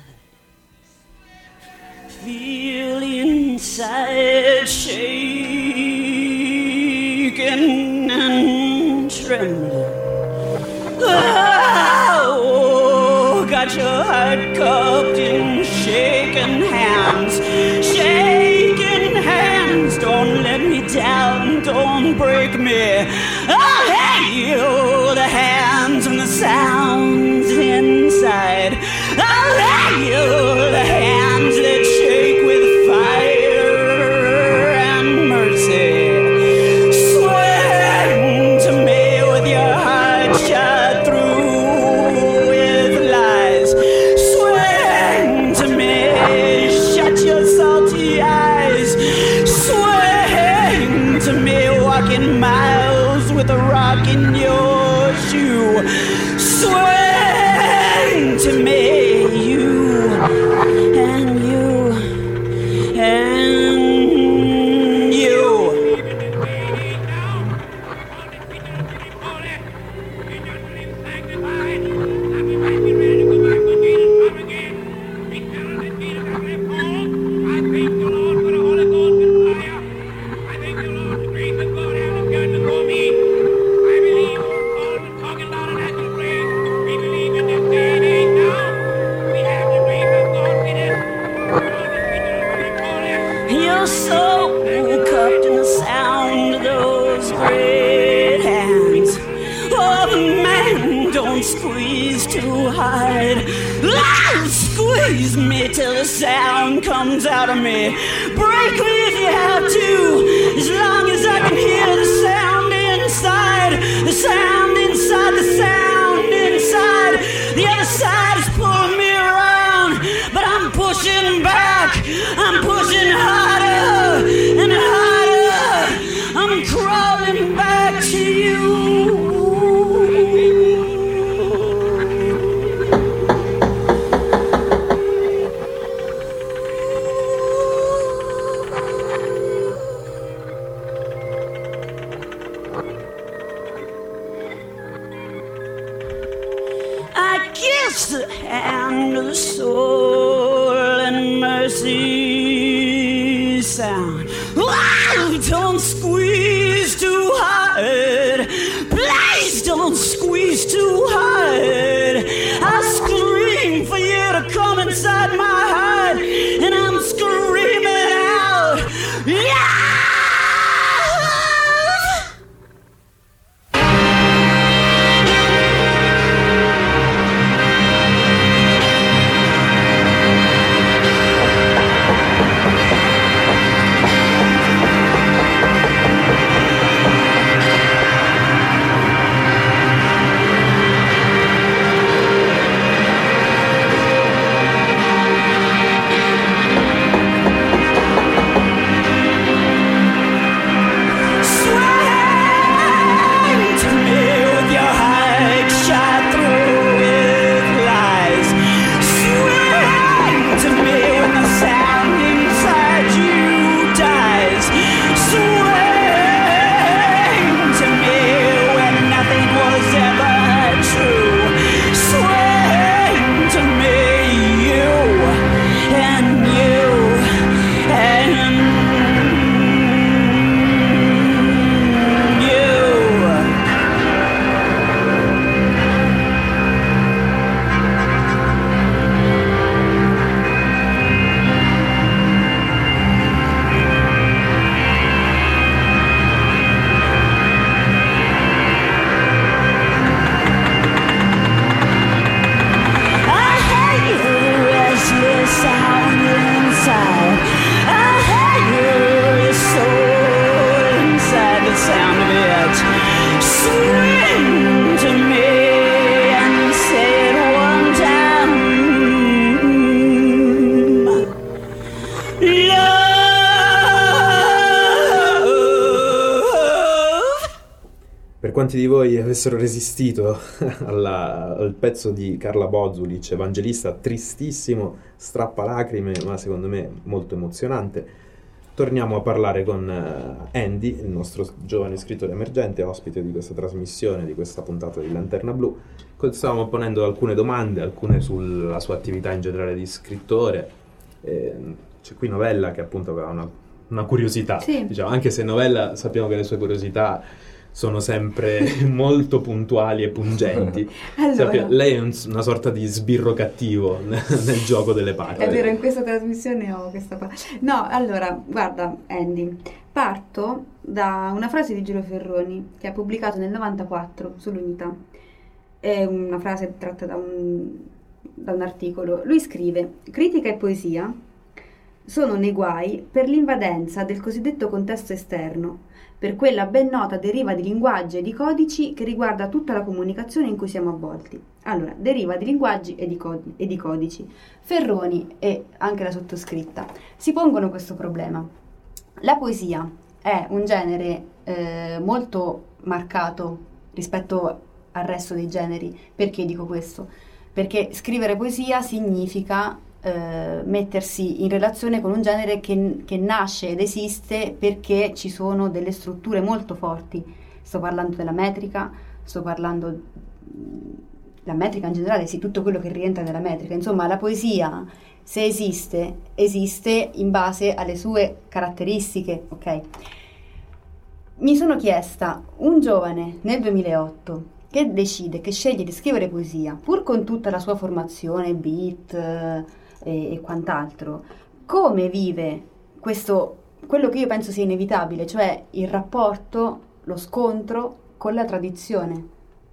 Feel the inside shaking and trembling. Oh, got your heart cupped in shaking hands. Shaking hands, don't let me down, don't break me. I'll heal the hands and the sounds inside. I'll heal the hands that shake with fire and mercy. Swing to me with your heart shot through with lies. Swing to me, shut your salty eyes. Swing to me, walking miles with a rock in your shoe. Swing to me, you and you and you. You're so cupped in the sound of those great hands. Oh man, don't squeeze too hard. Ah, squeeze me till the sound comes out of me. Break me if you have to, as long as I can hear the sound inside. The sound inside, the sound inside. The other side is pulling me around, but I'm pushing back. I'm pushing harder and harder. I'm crawling back to you. I kiss the hand of the soul and mercy sound. Wow, don't squeeze too hard. Please don't squeeze too hard. I scream for you to come inside my heart, and I'm screaming out, yeah! Per quanti di voi avessero resistito al pezzo di Carla Bozulic, Evangelista, tristissimo, strappalacrime, ma secondo me molto emozionante, torniamo a parlare con Andy, il nostro giovane scrittore emergente, ospite di questa trasmissione, di questa puntata di Lanterna Blu. Stavamo ponendo alcune domande, alcune sulla sua attività in generale di scrittore. C'è qui Novella che appunto aveva una curiosità, sì. Diciamo, anche se Novella sappiamo che le sue curiosità sono sempre molto puntuali e pungenti. Allora, lei è una sorta di sbirro cattivo nel gioco delle parti. È vero, in questa trasmissione ho questa No, allora, guarda Andy, parto da una frase di Giro Ferroni che ha pubblicato nel 94 sull'Unità. È una frase tratta da un articolo. Lui scrive: critica e poesia sono nei guai per l'invadenza del cosiddetto contesto esterno, per quella ben nota deriva di linguaggi e di codici che riguarda tutta la comunicazione in cui siamo avvolti. Allora, deriva di linguaggi e di codici. Ferroni e anche la sottoscritta si pongono questo problema. La poesia è un genere molto marcato rispetto al resto dei generi. Perché dico questo? Perché scrivere poesia significa mettersi in relazione con un genere che nasce ed esiste perché ci sono delle strutture molto forti. Sto parlando della metrica, sto parlando la metrica in generale, sì, tutto quello che rientra nella metrica. Insomma, la poesia, se esiste in base alle sue caratteristiche, ok? Mi sono chiesta, un giovane nel 2008 che sceglie di scrivere poesia, pur con tutta la sua formazione, beat e quant'altro, come vive quello che io penso sia inevitabile, cioè il rapporto, lo scontro con la tradizione?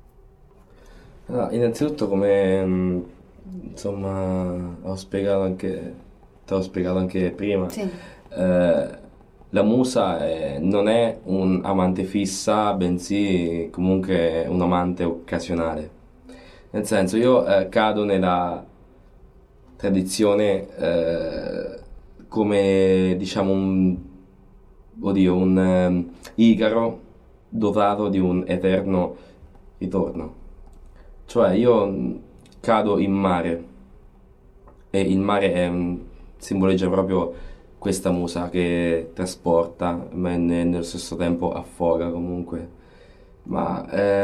Innanzitutto, come insomma te l'ho spiegato anche prima, sì. La musa non è un amante fissa, bensì comunque un amante occasionale. Nel senso, io cado nella tradizione come, diciamo, un Icaro dotato di un eterno ritorno. Cioè, io cado in mare e il mare simboleggia proprio questa musa che trasporta, ma nello stesso tempo affoga comunque. Ma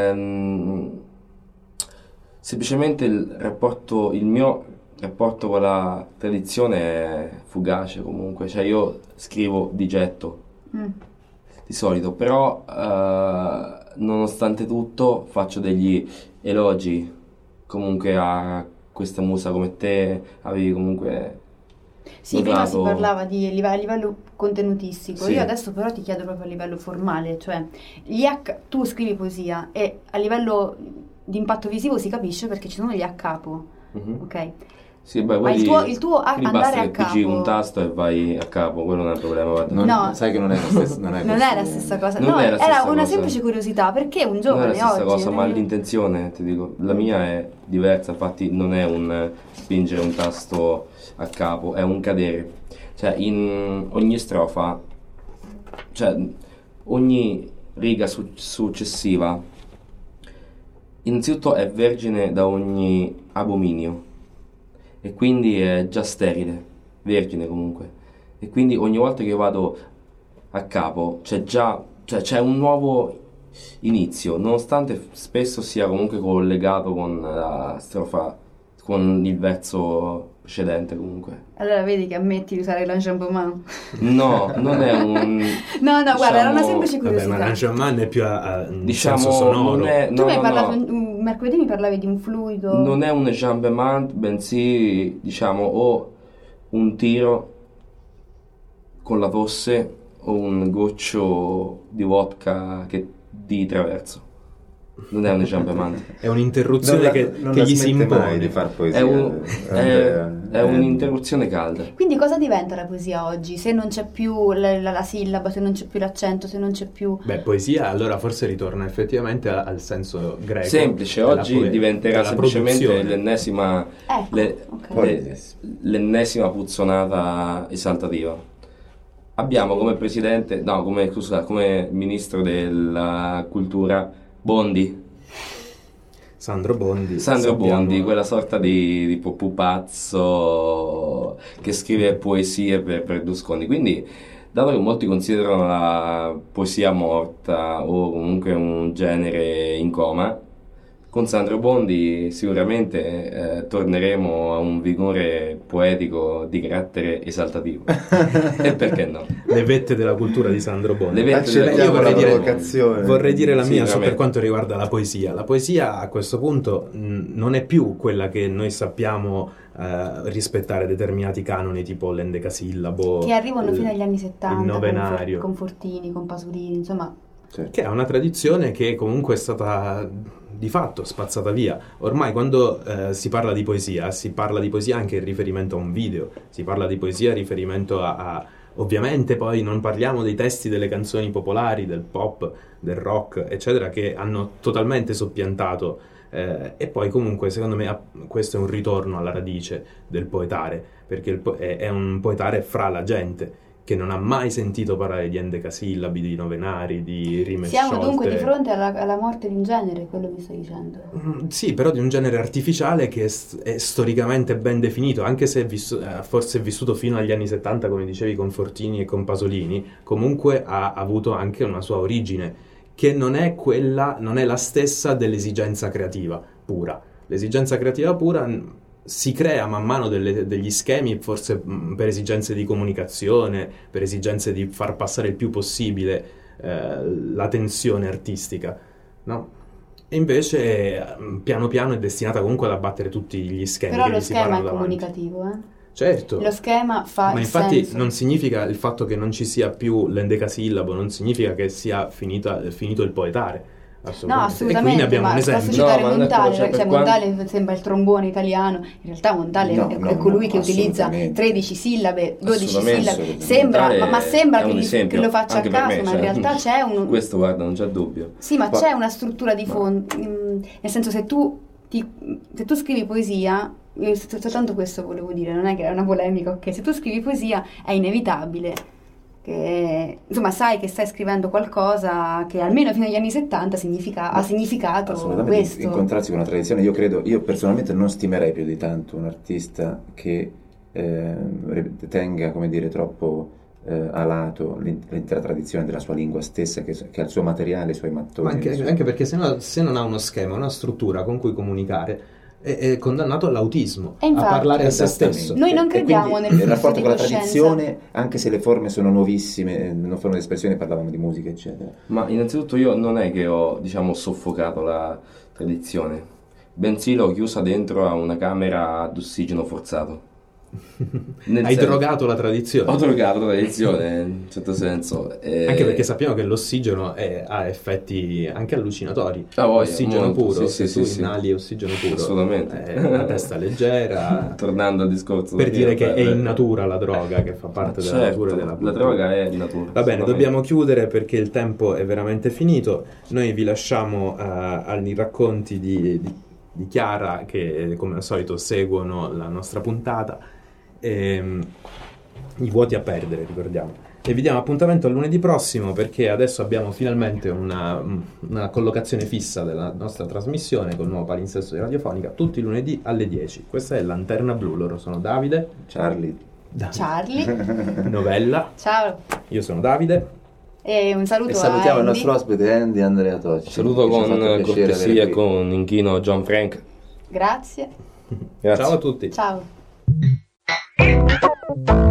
semplicemente il mio rapporto con la tradizione è fugace comunque, cioè io scrivo di getto di solito, però nonostante tutto faccio degli elogi comunque a questa musa, come te avevi comunque sì, prima si parlava a livello contenutistico, sì. Io adesso però ti chiedo proprio a livello formale, cioè tu scrivi poesia e a livello di impatto visivo si capisce perché ci sono gli a capo, ok? Sì, beh, ma il tuo andare a capo, pigi un tasto e vai a capo, quello non è un problema. No, sai che non è la stessa, non è la stessa cosa. Non no, è la stessa era una cosa. semplice curiosità, perché un giovane oggi non è la stessa cosa, ma l'intenzione, ti dico, la mia è diversa, infatti non è un spingere un tasto a capo, è un cadere. Cioè, in ogni strofa, cioè ogni riga successiva innanzitutto è vergine da ogni abominio e quindi è già sterile, vergine comunque, e quindi ogni volta che io vado a capo c'è un nuovo inizio, nonostante spesso sia comunque collegato con la strofa, con il verso precedente comunque. Allora vedi che ammetti di usare l'enjambement? No, non è un... no, guarda, era una semplice curiosità. Vabbè, ma l'enjambement è più in diciamo, senso sonoro. Tu mi hai parlato, mercoledì mi parlavi di un fluido. Non è un enjambement, bensì, diciamo, o un tiro con la tosse o un goccio di vodka di traverso. Non è un enjambement. È un'interruzione che gli si impone mai di far poesia. È un'interruzione calda. Quindi cosa diventa la poesia oggi? Se non c'è più la sillaba, se non c'è più l'accento, se non c'è più... Beh, poesia allora forse ritorna effettivamente al senso greco. Semplice, oggi diventerà semplicemente l'ennesima l'ennesima puzzonata esaltativa. Abbiamo come presidente, come ministro della cultura Sandro Bondi, quella sorta di pupazzo che scrive poesie per Berlusconi. Quindi dato che molti considerano la poesia morta o comunque un genere in coma, con Sandro Bondi sicuramente torneremo a un vigore poetico di carattere esaltativo. E perché no? Le vette della cultura di Sandro Bondi. Io vorrei dire la mia per quanto riguarda la poesia. La poesia a questo punto non è più quella che noi sappiamo rispettare determinati canoni tipo l'endecasillabo, che arrivano fino agli anni 70 il novenario, con Fortini, con Pasolini, insomma, che è una tradizione che comunque è stata di fatto spazzata via. Ormai quando si parla di poesia anche in riferimento a un video, si parla di poesia in riferimento a ovviamente poi non parliamo dei testi delle canzoni popolari, del pop, del rock, eccetera, che hanno totalmente soppiantato e poi comunque secondo me questo è un ritorno alla radice del poetare, perché è un poetare fra la gente che non ha mai sentito parlare di endecasillabi, di novenari, di rime siamo sciolte. dunque di fronte alla morte di un genere, quello mi stai dicendo? Sì, però di un genere artificiale che è storicamente ben definito, anche se forse è vissuto fino agli anni 70, come dicevi, con Fortini e con Pasolini, comunque ha avuto anche una sua origine, che non è la stessa dell'esigenza creativa pura. L'esigenza creativa pura si crea man mano degli schemi, forse per esigenze di comunicazione, per esigenze di far passare il più possibile la tensione artistica, no? E invece piano piano è destinata comunque ad abbattere tutti gli schemi. Però che lo si schema parlano è davanti. comunicativo, Certo. Lo schema fa ma il infatti senso. Non significa il fatto che non ci sia più l'endecasillabo, non significa che sia finito il poetare. No, assolutamente, e qui ne abbiamo un posso esempio. citare No, ma Montale, cioè, per Montale sembra il trombone italiano, in realtà Montale è colui che utilizza 13 sillabe, 12 sillabe, sembra che lo faccia a caso, ma in realtà c'è un... Questo guarda, non c'è dubbio. Sì, ma c'è una struttura di fondo, nel senso se tu scrivi poesia, soltanto questo volevo dire, non è che è una polemica, ok? Se tu scrivi poesia è inevitabile che, insomma, sai che stai scrivendo qualcosa che almeno fino agli anni 70 ha significato questo. Incontrarsi con una tradizione, io personalmente non stimerei più di tanto un artista che tenga, come dire, troppo a lato l'intera tradizione della sua lingua stessa, che ha il suo materiale, i suoi mattoni. Anche perché se non ha uno schema, una struttura con cui comunicare, è condannato all'autismo, infatti, a parlare a se stesso. Noi non crediamo nel il rapporto con la coscienza. tradizione, anche se le forme sono nuovissime, non forme di espressione, parlavamo di musica, eccetera. Ma innanzitutto io non è che ho, soffocato la tradizione, bensì l'ho chiusa dentro a una camera ad ossigeno forzato. Hai drogato la tradizione. Ho drogato la tradizione, in un certo senso. Anche perché sappiamo che l'ossigeno ha effetti anche allucinatori. Ossigeno puro, se tu inali ossigeno puro, assolutamente, la testa leggera. Tornando al discorso, per dire che è in natura la droga, che fa parte della natura della cultura. La droga è in natura. Va bene, dobbiamo chiudere perché il tempo è veramente finito. Noi vi lasciamo ai racconti di Chiara, che come al solito seguono la nostra puntata. I vuoti a perdere, ricordiamo, e vi diamo appuntamento a lunedì prossimo, perché adesso abbiamo finalmente una collocazione fissa della nostra trasmissione con il nuovo palinsesto di Radiofonica, tutti i lunedì alle 10. Questa è Lanterna Blu, loro sono Davide, Charlie Novella, ciao, io sono Davide e un saluto e salutiamo a il nostro ospite Andy Andrea Tocci. Saluto con cortesia e con inchino John Frank. Grazie. Ciao a tutti. Ciao.